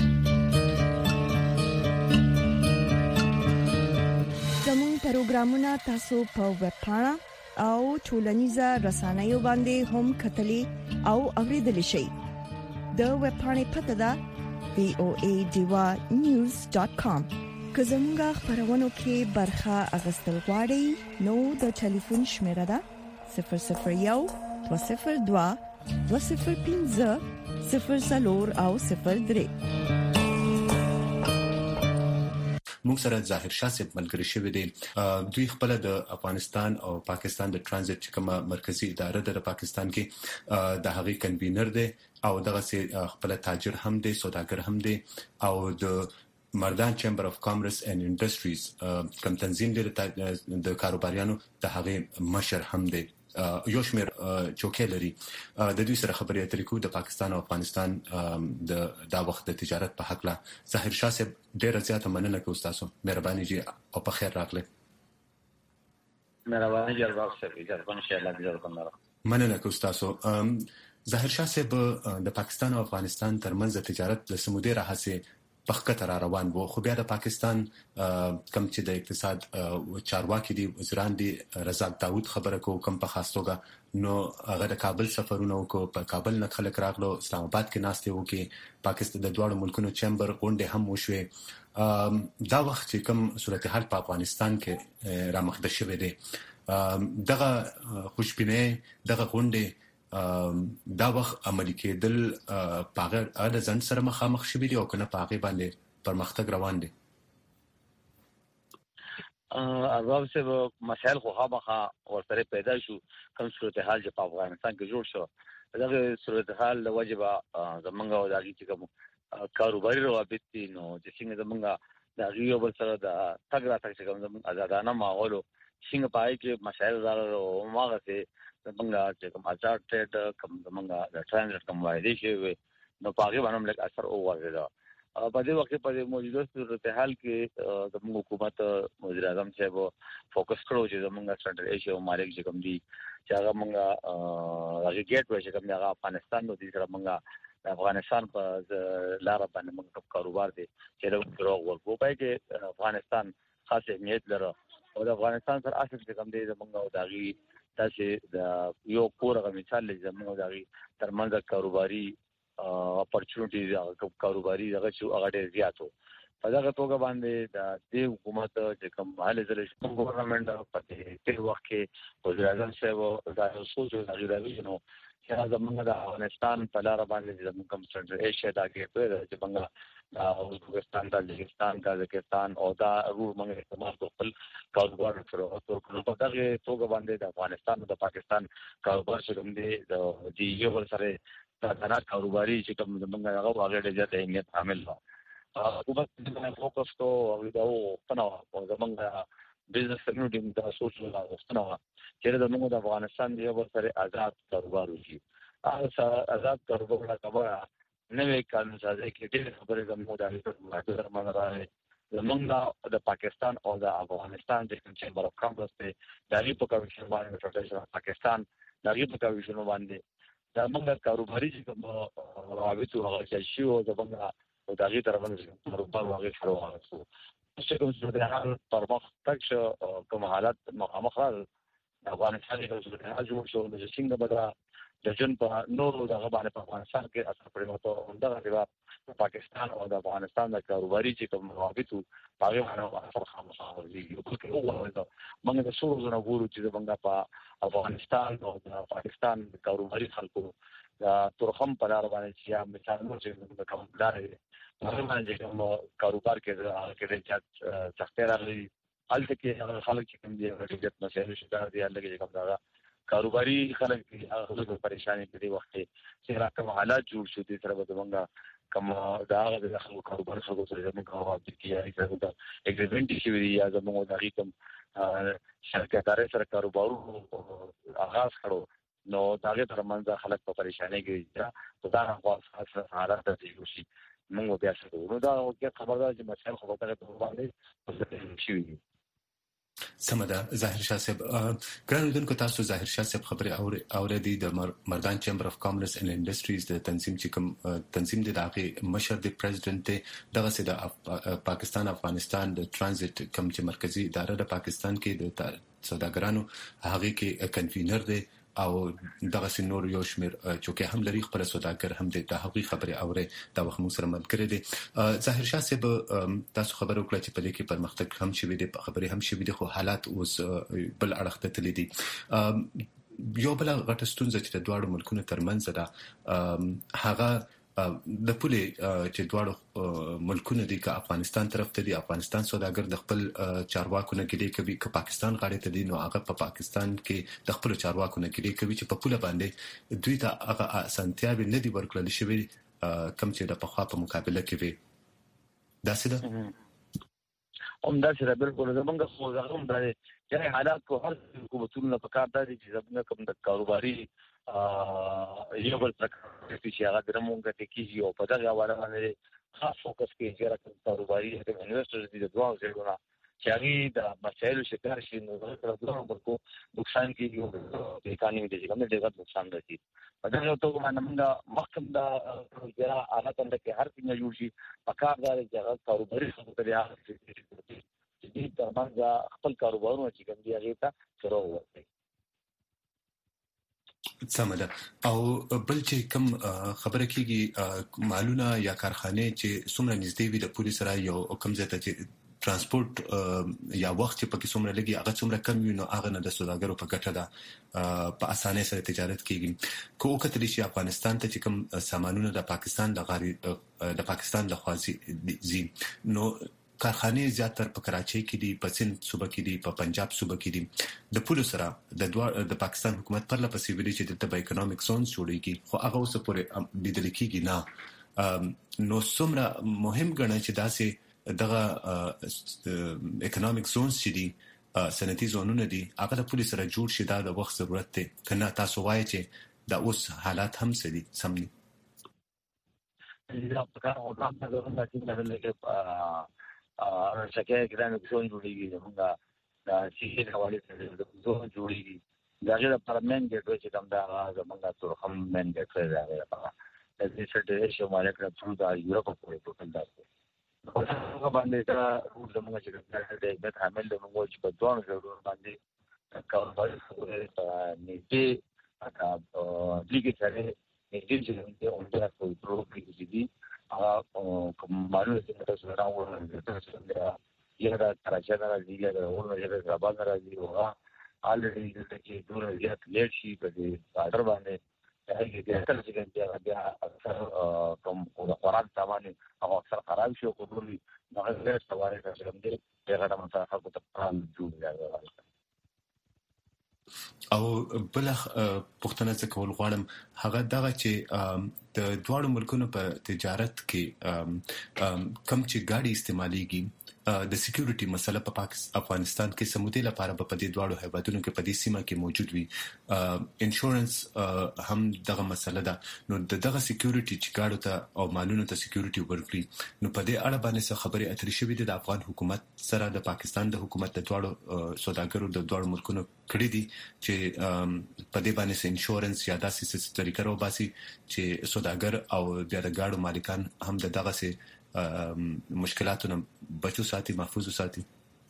Speaker 7: زموږ پروګرامونه تاسو په ویب پاڼه او ټولنیزه رسنیو باندې هم کتلې او اوریدلای شئ. د ویب پاڼې پته ده وی او ای دیوا نیوز ډاٹ کام. که زموږ خبرونو کې برخه اغوستل غواړئ نو د ټلیفون شمیره ده صفر صفر یو دوه صفر دوه دوه صفر پنځه صفر څلور او صفر درې.
Speaker 4: موږ سره ظاهر شاه صاحب ملګری شوی دی. دوی خپل د افغانستان او پاکستان د ترانزیت کومه مرکزی اداره د پاکستان کې د هغې کنوینر دی او دغه سي خپل تاجر هم دی، سوداګر هم دی او د مردان چیمبر اف کامرس اینڈ انډستریز کوم تنظیم دی د کاروباریانو د هغې مشر هم دی. یو شمېر چوکۍ لري. د دوی سره خبرې اترې کوو د پاکستان او افغانستان د دا وخت د تجارت په حق له. ظاهر شاه صاحب ډېره زیاته مننه کوو ستاسو، مهرباني جي او په خیر راغلی.
Speaker 10: مهرباني جي ارواح صاحب مهرباني شي الله دې درکړي.
Speaker 4: مننه کوو ستاسو. ظاهر شاه صاحب د پاکستان او افغانستان ترمنځ د تجارت د سمودي راهسه پخکته را روان وو، خو بیا د پاکستان کم چې د اقتصاد چارواکي دي وزیران دي رزاق داوود خبره کو کم په خاص توګه نو هغه د کابل سفرونه وکړو، په کابل نه خلک راغلو، اسلام آباد کې ناستې وکړي، پاکستان د دوه ملکونو چیمبر غونډه هم وشوه. دا وخت چې کوم صورتحال په افغانستان کې را مخده شوی دی، دغه خوشبینه دغه غونډه دا وخت عملي کېدل پاغه د ځان سره مخامخ شوي دي او کنه پاغه باندې پرمختګ روان دي.
Speaker 10: ارباب سے مسائل خو خامخا ورسره پیدا شو، کوم صورتحال چې په افغانستان کې جوړ شو دغه صورتحال د وجبه زمونږ او دغه چې کوم کاروباري روابط دي نو چې څنګه زمونږ د یو بل سره د تګ راتګ چې کوم زمونږ آزادانه ماحول څنګه پای کې مسائل راغلو ماغه سي زمونږ چې کوم آزاد ټریډ کوم زمونږ د ترانزیت کوم وایي شي نو پاګه باندې لږ اثر وغورځیدا. په دې وخت په موجوده صورتحال کې زموږ حکومت وزیر اعظم صاحب فوکس کړو چې زمونږ سنټرل ایشیا او مالک چې کوم دي چې هغه مونږه هغه ګیټ وای چې کوم هغه افغانستان نو دي سره مونږه افغانستان په لار باندې مونږ کاروبار دي چې د دروغ ورکو پای کې افغانستان خاص اهمیت لري او د افغانستان سره اصل چې کوم دي زمونږ داغي تاسو د یو کورغه مثال لږ زمونږ داغي ترمنځ کاروباري اپورچونټیز کاروباري دغه چې هغه ډېر زیاتو په دغه توګه باندې د دې حکومت چې کوم حال زره ګورنمنت په دې وخت کې وزیر اعظم صاحب دا سوچ راغلی نو چې زمونږ د افغانستان په لار باندې زموږ کوم سنټرل ایشیا دا کې چې څنګه د ازبکستان، تاجکستان، قزاقستان او دا روډ موږ استعمال خپل کاروبار کړو او په دغه توګه باندې د افغانستان او د پاکستان کاروبار چې کوم دی د دې یو بل سره د تنات کاروباري چې کوم زمونږ هغه واغې ډېر زیات اهمیت حامل و. حکومت دې فوکس کو او دا وختنه او زمونږ بزنس کمیونټي د سوچ ولا وختنه چې زمونږ د افغانستان دی یو سره آزاد کاروبار وشي. هغه آزاد کاروبار لپاره نوې قانون سازي کې ډېر خبرې زموږ د درمانه راځي. زمونږ د پاکستان او د افغانستان د چیمبر اف کامرس ته د ری په کمیشن باندې فدرېشن پاکستان د ری په کمیشن باندې دا موږ کاروباري چې کوم روابط او هغه شی او زمونږ او دغه ترمنځ کاروبار واغې شروع وکړو. چې کوم څه د حال پرمختګ شو کوم حالات مخامخ راغلل افغانستان کې څه جوړ شو د څنګه بدلا د جن په نورو دغه باندې په افغانستان کې اثر پرې وته دغه دی پاکستان او د افغانستان د کاروباري چې کوم روابط هغه باندې اثر خامخا ورځي. یو څه وګورئ موږ د څو ځله ګورو چې زمونږ په افغانستان او د پاکستان د کاروباري خلکو د ترخم په لار باندې چې مثال مو چې کوم لارې هغه باندې کوم کاروبار کې کې چې څخه راغلي الته کې خلک چې کوم دي ډېر مسایل شته دي الته کې کوم دا کاروباري خلک هغه پریشانی په دې وخت چې راکم حالات جوړ شو دي سره زمونږ کوم دا هغه د خلکو کاروبار خلکو سره زمونږ هغه د کیاري سره د اګریمنټ شي وي یا زمونږ د کوم شرکتاره سره کاروبارو آغاز کړو نو داغه ترمنځ خلک په پریشانی کې دا خاصه حالات د شي موږ بیا څه نو دا یو خبردار چې مسائل خو په دغه باندې شي وي.
Speaker 4: سمدا ظاهر شاه صاحب ګرانو دونکو تاسو ظاهر شاه صاحب خبرې اوریدي د مردان چیمبر اف کامرس اینڈ انډستریز د تنظیم چې کوم تنظیم د دغه مشر د پریزیدنت دغه سي د پاکستان افغانستان د ترانزیت کوم چې مرکزی اداره د پاکستان کې د سوداګرانو هغه کې کنوینر دی او دغه سينور یو شمیر چوکې هم لري خپل سوداګر هم د هغوی خبرې اوري دا وخت مو سره ملګری دي. ظاهر شاه صاحب تاسو خبرو کړه چې په دې کې پرمختګ هم شوی دی خبرې هم شوی دي خو حالات اوس بل اړخ ته تللی دي. یو بل غټ ستونزه چې د دوه ملکونو ترمنځ ده هغه د پولې چې دواړو ملکونو دي که افغانستان طرف ته دي افغانستان سوداګر د خپل چارواکو نه کېدی کوي که پاکستان غاړه ته دي نو هغه په پا پاکستان کې د خپل چارواکو نه کېدی کوي چې په پوله باندې دوی ته هغه اسانتیاوې نه دي ورکړل شوی کم چې د پخوا په مقابله کې وي داسې ده
Speaker 10: هم داسې ده بالکل زمونږ خو زغم ده چې حالات کو هر حکومتونو په کار ده چې زمونږ کوم د کاروباري یو بل پرکار چې هغه درمونږ ته کیږي او په دغه حواله باندې خاص فوکس کوي چې راځي کاروباري د انویسټرز دي د دوه ځایونو چې هغه د مسایلو شکار شي نو سره دوه ورکو نقصان کیږي او د اکانومي د ځګم ډېر نقصان راځي په دغه توګه باندې موږ مخکم دا یا حالات کې هر څنګه جوړ شي په کار دا چې هغه کاروباري خبرې هغه چې دې ترمنځ خپل کاروبارونه چې کوم دی هغه ته سره ورته
Speaker 4: سم ده او بل چې کوم خبره کیږي مالونه یا کارخانه چې څومره نږدې وي د پولیس سره یو کوم ځای ته چې ترانسپورت یا وخت چې پکې څومره لګي هغه څومره کم وي نو هغه نه د سوداګرو په ګټه ده په اسانه سره تجارت کیږي کوو کتلی شي افغانستان ته چې کوم سامانونه د پاکستان د غاری د پاکستان د خوازي زی نو کارخانه زیاتره په کراچۍ کې دي په سند صوبه کې دي په پنجاب صوبه کې دي د پولیس سره د دوه د پاکستان حکومت پر لپسې ویلي چې د اکونومیک زونز جوړیږي خو هغه اوس پورې لیدل کېږي نه نو څومره مهم ګڼي چې داسې دغه اکونومیک زونز چې دي صنعتي زونونه دي هغه د پولیس سره جوړ شي دا د وخت ضرورت دی کنه تاسو وایي چې دا اوس حالات هم سدي سم دي
Speaker 10: دا په کار او دا د لکه ا شکه اکونومیک زون جوړیږي موږ دا چې د حواله سره د زون جوړیږي دا چې د پارلمان کې چې کوم دا موږ تر هم من کې څه راغلی دا د دې شو مالک را ټول دا یورپ په ټول دا هغه باندې دا زموږ چې د عمل د موږ چې په دوه ضرور باندې کاروباري خبره نږدې اته لګي سره نږدې چې د اونډه په پروګرام کې دي هغه کوم مالو چې تاسو راوړل تاسو یې دا راځي دا راځي دا ورنه یې دا باندې راځي هغه الریډي د چې دور زیات لیټ شي په دې آرډر باندې هغه کې تر څنګه چې هغه اکثر کوم قرآن سامان او اکثر خراب شي او کومي هغه ډېر سواره کوي چې هغه د متأخر په پلان جوړ راغلی
Speaker 4: او بل پښتنه څه کول غواړم هغه دغه چې د دوه ملکونو په تجارت کې کم چې ګاډي استعماليږي د سکیورټي مسله په افغانستان کې سمودي لپاره په دې دوه هیوادونو کې په دې سیمه کې موجود وي انشورنس هم دغه مسله ده نو دغه سکیورټي چې ګاډو ته او مالونو ته سکیورټي ورکړي نو په دې اړه باندې څه خبرې اترې شوې دي د افغان حکومت سره د پاکستان د حکومت د دوه سوداګرو د دوه ملکونو کړې دي چې په دې باندې انشورنس یا داسې څه طریقې راو باسي چې سوداګر او د ګاډو مالکان هم دغه څه مشکلاتونه بچو ساتي محفوظ ساتي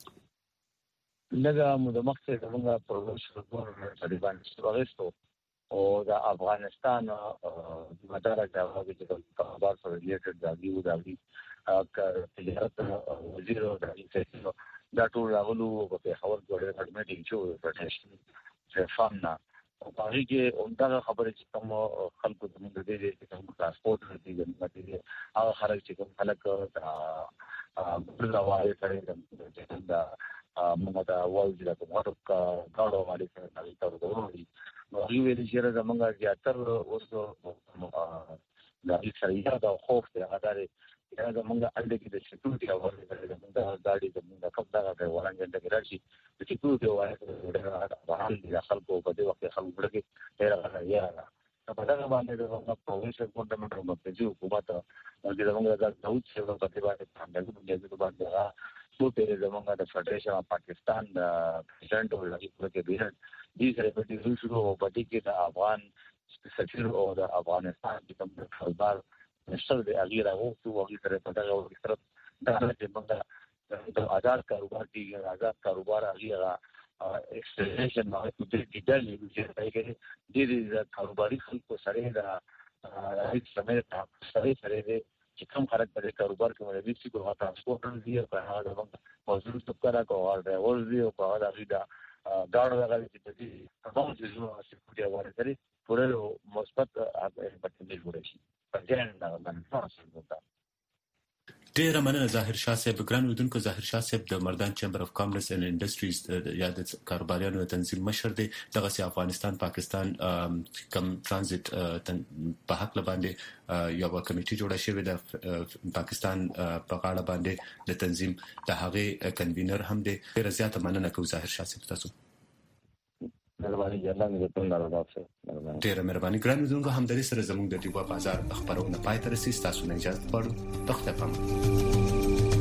Speaker 10: لږه مو د مخکې څنګه پروګرام شروع کړو تقریبا څلورستو او د افغانستان د مدار د هغه چې کاروبار سره ریلیټډ دی او د تجارت وزیر او د انفراسټراکچر دا ټول راغلو په خبر جوړه کډمټینګ شو پروټیشن فامنا او هغه کې اونډه خبره چې کوم خلکو د موږ د دې چې کوم ترانسپورت دي د ماتې هغه خلک چې کوم خلک دا بل راوړي سره دا موږ دا وایو چې دا کوم کارو باندې سره تاسو وروري نو یو ویل چې دا موږ زیاتر اوس دا هیڅ دا خوف دی هغه دا موږ اړ کې د سکیورټي او د موږ داړي د موږ کوم دا ورانګل د ګرځي د سکیورټي او د حال د خلکو په دې وخت خلکو ورګي ډیر غواړي یا په دا باندې د پروینشل ګورنمنت او د حکومت د موږ د داوود څخه په دې باندې څنګه د باندې څو پیری زمونږ د فدریشن اف پاکستان د پریزیډنټ او لږ کې بیره دې سره په دې شروع او په دې کې د افغان سفیر او د افغانستان د کوم خبر نشته د اغیر او څو وګړي سره په دغه وخت سره د موږ د آزاد کاروبار دی آزاد کاروبار هغه ایکسپلینیشن ما ته د ډیټیل چې راځي د دې کاروباري خلکو سره د هیڅ سمې سره سره چې کوم خلک په کاروبار کې مولوي چې کومه ترانسپورت دی په هغه باندې موضوع تکرا کوه ډرایور دی او په هغه غیدا داړو هغه چې د دې کوم چې زموږ سکیورټي واره لري پوره مثبت په دې جوړ شي پرځان دا باندې
Speaker 4: ډیره مننه ظاهر شاه صاحب. ګران اوریدونکو، ظاهر شاه صاحب د مردان چیمبر اف کامرس اینڈ انډستریز یا د کاروباریانو تنظیم مشر دی. دغه سي افغانستان پاکستان کم ترانزیت په حق باندې یو کمیټي جوړه شوې ده پاکستان په غاړه باندې د تنظیم د هغه کنوینر هم دی. ډیره زیاته مننه کوم ظاهر شاه صاحب تاسو.
Speaker 10: مهرباني جناب دې ته ناراضه.
Speaker 4: ډیره مهرباني. ګران اوریدونکو، همدغه سره زموږ د ډیوا بازار خبرونه پای ته رسیدي. تاسو نه اجازه غواړو. تخته پام.